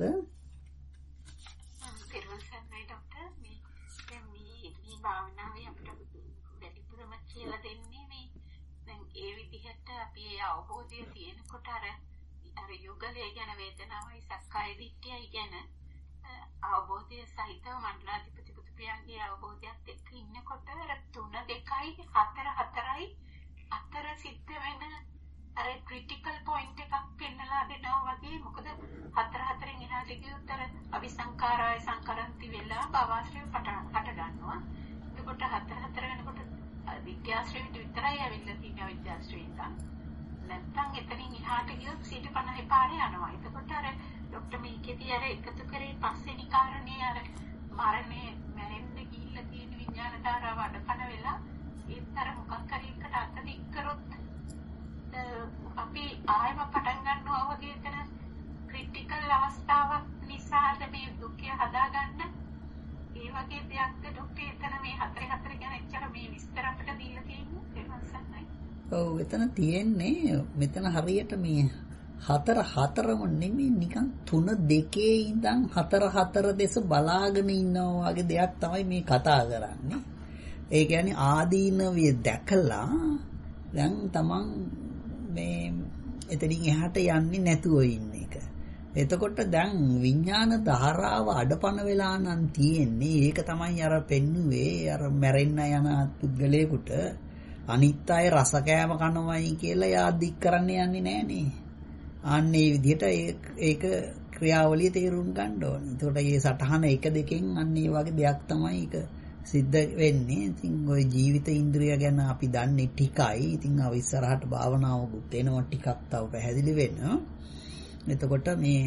පෙරවසන්නයි ડોක්ටර් මේ දැන් මේ මේ භාවනාවේ අපිට වැඩිපුරම කියලා දෙන්නේ මේ දැන් ඒ විදිහට අපි ඒ අවබෝධය තියෙනකොට අර අර යුගලය ගැන වේදනාවයි සක්කාය දිට්ඨියයි ගැන අවබෝධය සහිතව මණ්ඩලාධිපති පුතුපියන්ගේ අවබෝධයත් එක්ක ඉන්නකොට අර තුන දෙකයි හතර හතරයි අතර සිද්ධ වෙන අර ක්‍රිටිකල් පොයින්ට් එකක් පෙන්නලා දෙනවා වගේ. මොකද හතර හතරෙන් එහාට ගියොත් අර අபிසංකාරය සංකරන්ති වෙලා භවශ්‍රය පට ගන්නවා. එතකොට හතර හතර වෙනකොට විද්‍යාශ්‍රයෙන් විතරයි ඇවිල්ලා තියෙන විද්‍යාශ්‍රයෙන් නැත්තම් එතනින් එහාට ගියොත් සීට පනහේ පාරේ යනවා. එතකොට අර ડોක්ටර් මේකේදී අර එකතු කරේ පස්වෙනි කාරණේ අර මරණය මැරෙන්න ගිහිල්ලා තියෙන විඥාන ධාරාව අඩපණ වෙලා ඒතර මොකක් හරි එකට අත දික් කරොත් අපි ආයම පටන් ගන්නවා වගේ එතන ක්‍රිටිකල් අවස්ථාවක් නිසාද මේ දුකේ හදාගන්න ඒ වගේ දෙයක්ද ડોක්ටර් එතන මේ හතරේ හතර ගැන එච්චර මේ විස්තර අපිට දීලා තියෙන්නේ ඒවස්සන්නයි. ඔව් එතන තියෙන්නේ මෙතන හරියට මේ හතර හතරම නෙමෙයි නිකන් තුන දෙකේ ඉඳන් හතර හතර දෙස බලාගෙන ඉන්නවා වගේ දෙයක් තමයි මේ කතා කරන්නේ. ඒ කියන්නේ ආදීනවිය දැකලා දැන් තමන් මේ එතනින් එහාට යන්නේ නැතුව ඉන්න එක. එතකොට දැන් විඥාන ධාරාව අඩපණ වෙලා නම් තියෙන්නේ. ඒක තමයි අර පෙන්නුවේ අර මැරෙන්න යන පුද්ගලයෙකුට අනිත් අය රස කෑම කනවයි කියලා යා දික් කරන්න යන්නේ නැහනේ. අන්න ඒ විදිහට ඒක ක්‍රියාවලිය තේරුම් ගන්න ඕනේ. එතකොට මේ සටහන එක දෙකෙන් අන්න ඒ වගේ දෙයක් තමයි ඒක සිද්ධ වෙන්නේ. ඉතින් ওই ජීවිත ඉන්ද්‍රිය ගැන අපි දන්නේ ටිකයි. ඉතින් අව ඉස්සරහට භාවනාවකුත් එනවා ටිකක් තව පැහැදිලි වෙන්න. එතකොට මේ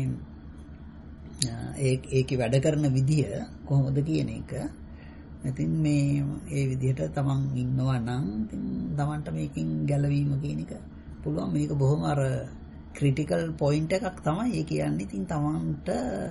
ඒ ඒකේ වැඩ කරන විදිය කොහොමද කියන එක. ඉතින් මේ ඒ විදිහට තමන් ඉන්නවා නම් ඉතින් තමන්ට මේකෙන් ගැලවීම කියන එක පුළුවන්. මේක බොහොම අර ක්‍රිටිකල් පොයින්ට් එකක් තමයි. ඒ කියන්නේ ඉතින් තමන්ට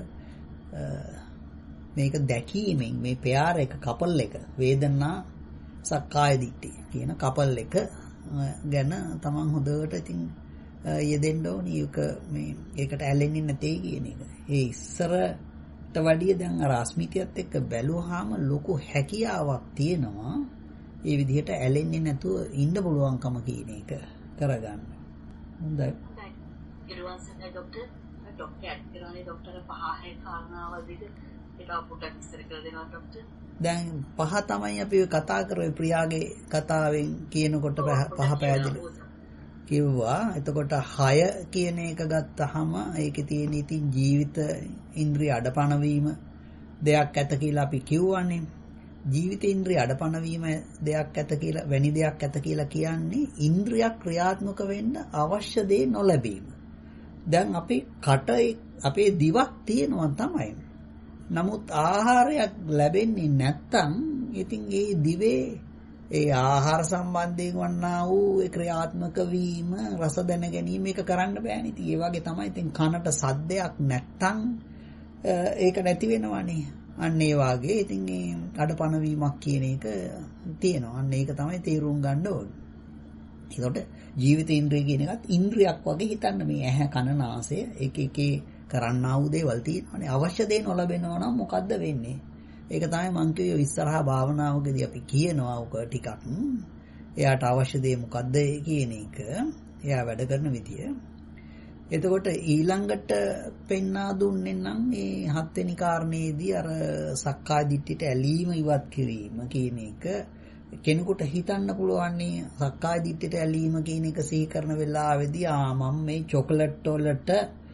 මේක දැකීමෙන් මේ පෙයාර එක කපල් එක වේදනා සක්කාය දිට්ඨිය කියන කපල් එක ගැන තමන් හොඳට ඉතින් යෙදෙන්න ඕනි. ඒක මේ ඒකට ඇලෙන්නේ නැtei කියන එක. ඒ ඉස්සරට වැඩිය දැන් අර අස්මිතියත් එක්ක බැලුවාම ලොකු හැකියාවක් තියෙනවා. ඒ විදිහට ඇලෙන්නේ නැතුව ඉන්න පුළුවන්කම කියන එක කරගන්න. හොඳයි. ඉරුවන් සඳහන් ડોක්ටර් ડોක්ටර් ඇත්තරෝනේ ડોක්ටර් පහේ කාරණාවලදී ඒක අපුටක් ඉස්සර කරලා දෙනවා ડોක්ටර්. දැන් පහ තමයි අපි කතා කරේ ප්‍රියාගේ කතාවෙන් කියනකොට පහ පැහැදිලි කිව්වා. එතකොට හය කියන එක ගත්තාම ඒකේ තියෙන ඉතින් ජීවිත ඉන්ද්‍රිය අඩපණ වීම දෙයක් ඇත කියලා අපි කිව්වනේ. ජීවිත ඉන්ද්‍රිය අඩපණ වීම දෙයක් ඇත කියලා වැනි දෙයක් ඇත කියලා කියන්නේ ඉන්ද්‍රියක් ක්‍රියාත්මක වෙන්න අවශ්‍ය දේ නොලැබීම. දැන් අපි කට අපේ දිවක් තියෙනවා තමයි. නමුත් ආහාරයක් ලැබෙන්නේ නැත්තම් ඉතින් ඒ දිවේ ඒ ආහාර සම්බන්ධයෙන් වන්නා වූ ඒ ක්‍රියාත්මක වීම රස දැන ගැනීම එක කරන්න බෑනේ. ඉතින් ඒ වගේ තමයි. ඉතින් කනට සද්දයක් නැත්තම් ඒක නැති වෙනවනේ. අන්න ඒ වාගේ ඉතින් මේ අඩපණ වීමක් කියන එක තියෙනවා. අන්න ඒක තමයි තේරුම් ගන්න ඕනේ. ඒකට ජීවිත ඉන්ද්‍රිය කියන එකත් ඉන්ද්‍රියක් වගේ හිතන්න. මේ ඇහැ කන නාසය එක එකේ කරන්නා වූ දේවල් තියෙනවානේ. අවශ්‍ය දේ නොලැබෙනවා නම් මොකද්ද වෙන්නේ? ඒක තමයි මං කිව්වේ ඉස්සරහා භාවනාවකදී අපි කියනවා උක ටිකක්. එයාට අවශ්‍ය දේ මොකද්ද කියන එක. එයා වැඩ කරන විදිය. එතකොට ඊළඟට පෙන්වා දුන්නේ නම් මේ හත්වෙනි කාරණේදී අර සක්කාය දිට්ඨියට ඇලීම ඉවත් කිරීම කියන එක කෙනෙකුට හිතන්න පුළුවන්. සක්කාය දිට්ඨියට ඇලීම කියන එක සිහි කරන වෙලාවේදී ආ මම මේ චොකලට් වලට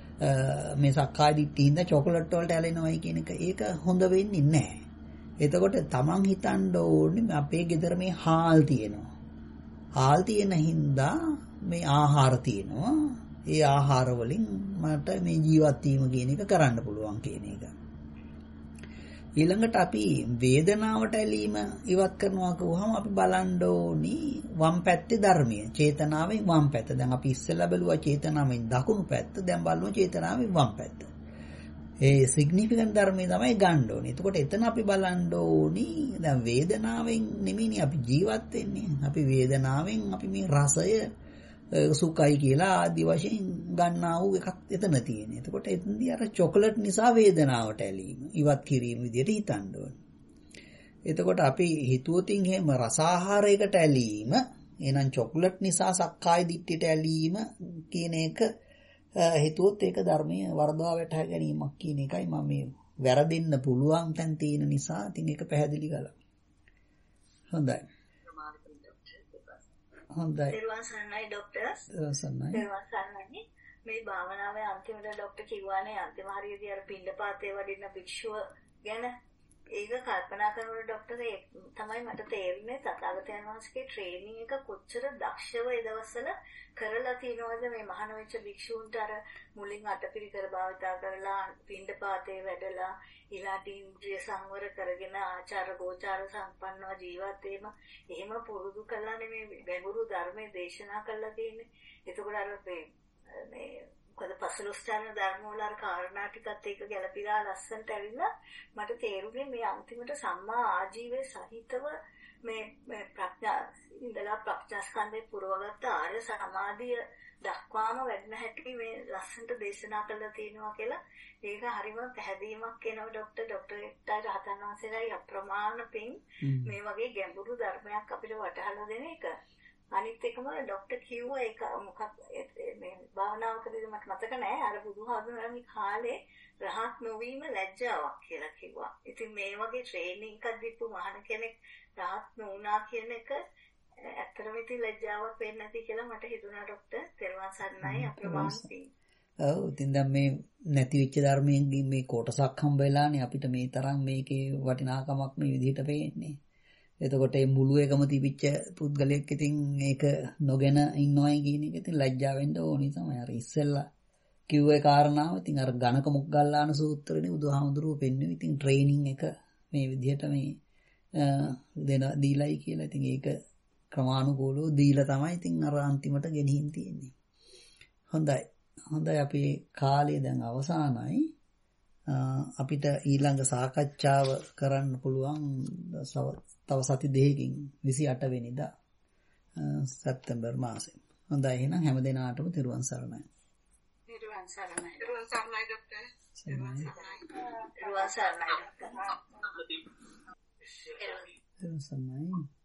මේ සක්කාය දිට්ඨියින්ද චොකලට් වලට ඇලෙනවයි කියන එක ඒක හොඳ වෙන්නේ නැහැ. එතකොට තමන් හිතන්න ඕනේ අපේ ගෙදර මේ හාල් තියෙනවා. හාල් තියෙන හින්දා මේ ආහාර තියෙනවා. ඒ ආහාර වලින් මට මේ ජීවත් වීම කියන එක කරන්න පුළුවන් කියන එක. ඊළඟට අපි වේදනාවට ඇලීම ඉවත් කරනවා කියවහම අපි බලන්න ඕනි වම් පැත්තේ ධර්මය. චේතනාවෙන් වම් පැත්ත. දැන් අපි ඉස්සෙල්ලා බැලුවා චේතනාවෙන් දකුණු පැත්ත. දැන් බලමු චේතනාවෙන් වම් පැත්ත. ඒ සිග්නිෆිකන්ට් ධර්මයේ තමයි ගන්න ඕනේ. එතකොට එතන අපි බලන්න ඕනි දැන් වේදනාවෙන් නෙමෙයිනේ අපි ජීවත් වෙන්නේ. අපි වේදනාවෙන් අපි මේ රසය සුඛයි කියලා ආදි වශයෙන් ගන්නා වූ එකක් එතන තියෙනවා. එතකොට එතනදී අර චොකලට් නිසා වේදනාවට ඇලීම ඉවත් කිරීම විදිහට හිතන්න ඕනේ. එතකොට අපි හිතුවොතින් එහෙම රස ආහාරයකට ඇලීම එහෙනම් චොකලට් නිසා සක්කාය දිට්ඨියට ඇලීම කියන එක හිතුවොත් ඒක ධර්මයේ වර්ධවා වැටහ ගැනීමක් කියන එකයි මම මේ වැරදෙන්න පුළුවන් තැන් තියෙන නිසා ඉතින් ඒක පැහැදිලි කළා. හොඳයි. හොඳයි. දේවාන් සන්නයි ડોක්ටර්. සන්නයි. දේවාන් සන්නයි. මේ භාවනාවේ අන්තිමට ડોක්ටර් කිව්වානේ අන්තිම හරියදී අර පින්ඩපාතේ වඩින භික්ෂුව ගැන ඒක කල්පනා කරනකොට ડોක්ටර් ඒ තමයි මට තේරෙන්නේ තථාගතයන් වහන්සේගේ ට්‍රේනින් එක කොච්චර දක්ෂව ඒ දවස්වල කරලා තියෙනවද මේ මහාන වෙච්ච භික්ෂූන්ට අර මුලින් අටපිරිකර භාවිතා කරලා පින්ඩපාතේ වැඩලා ඊළාට ඉන්ද්‍රිය සංවර කරගෙන ආචාර ගෝචාර සම්පන්නව ජීවත් වීම එහෙම පුරුදු කළා නෙමේ ගැඹුරු ධර්මයේ දේශනා කළා තියෙන්නේ. එතකොට අර මේ මොකද පසළොස්චාරණ ධර්ම වල අර කාරණා ටිකත් ඒක ගැළපීලා ලස්සනට ඇවිල්ලා මට තේරුනේ මේ අන්තිමට සම්මා ආජීවයේ සහිතව මේ මේ ප්‍රඥා ඉඳලා ප්‍රඥා ස්කන්ධේ පුරවගත්ත ආර්ය සමාධිය දක්වාම වැඩන හැටි මේ ලස්සනට දේශනා කළා තියෙනවා කියලා ඒක හරිම පැහැදීමක් වෙනවා ડોක්ටර් ડોක්ටර් එක්ටයි රහතන් වහන්සේලායි අප්‍රමාණ පින් මේ වගේ ගැඹුරු ධර්මයක් අපිට වටහලා දෙන එක. අනිත් එකම ડોක්ටර් කිව්වා ඒක මොකක් මේ භාවනාවකදී මට මතක නැහැ අර බුදුහාමුදුරන්ගේ කාලේ රහත් නොවීම ලැජ්ජාවක් කියලා කිව්වා. ඉතින් මේ වගේ ට්‍රේනින් එකක් දීපු මහාන කෙනෙක් රහත් නොවුනා කියන එක ඇත්තටම ඉතින් ලැජ්ජාවක් වෙන්නේ නැති කියලා මට හිතුණා ડોක්ටර්. තෙරුවන් සරණයි අප්‍රමාණ පිං. ඔව් ඉතින් දැන් මේ නැති වෙච්ච ධර්මයෙන් මේ කොටසක් හම්බ වෙලානේ අපිට මේ තරම් මේකේ වටිනාකමක් මේ විදිහට පේන්නේ. එතකොට මේ මුළු එකම තිබිච්ච පුද්ගලයෙක් ඉතින් ඒක නොගෙන ඉන්නවයි කියන එක ඉතින් ලැජ්ජා වෙන්න ඕනි තමයි. අර ඉස්සෙල්ලා කිව්වේ කාරණාව ඉතින් අර ඝනක මොග්ගල්ලාන සූත්‍රනේ බුදුහාමුදුරුවෝ පෙන්වුවේ ඉතින් ට්‍රේනින් එක මේ විදිහට මේ දෙන දීලයි කියලා. ඉතින් ඒක ක්‍රමානුකූලව දීලා තමයි ඉතින් අර අන්තිමට ගෙනිහින් තියෙන්නේ. හොඳයි. හොඳයි අපි කාලය දැන් අවසానයි. අපිට ඊළඟ සාකච්ඡාව කරන්න පුළුවන් තව සති දෙකකින් විසි අට වෙනිදා සැප්තැම්බර් මාසේ. හොඳයි එහෙනම් හැම දිනාටම තෙරුවන් සරණයි. තෙරුවන් සරණයි. තෙරුවන් සරණයි ડોක්ටර්. තෙරුවන් සරණයි. තෙරුවන් සරණයි ડોක්ටර්. තෙරුවන් සරණයි.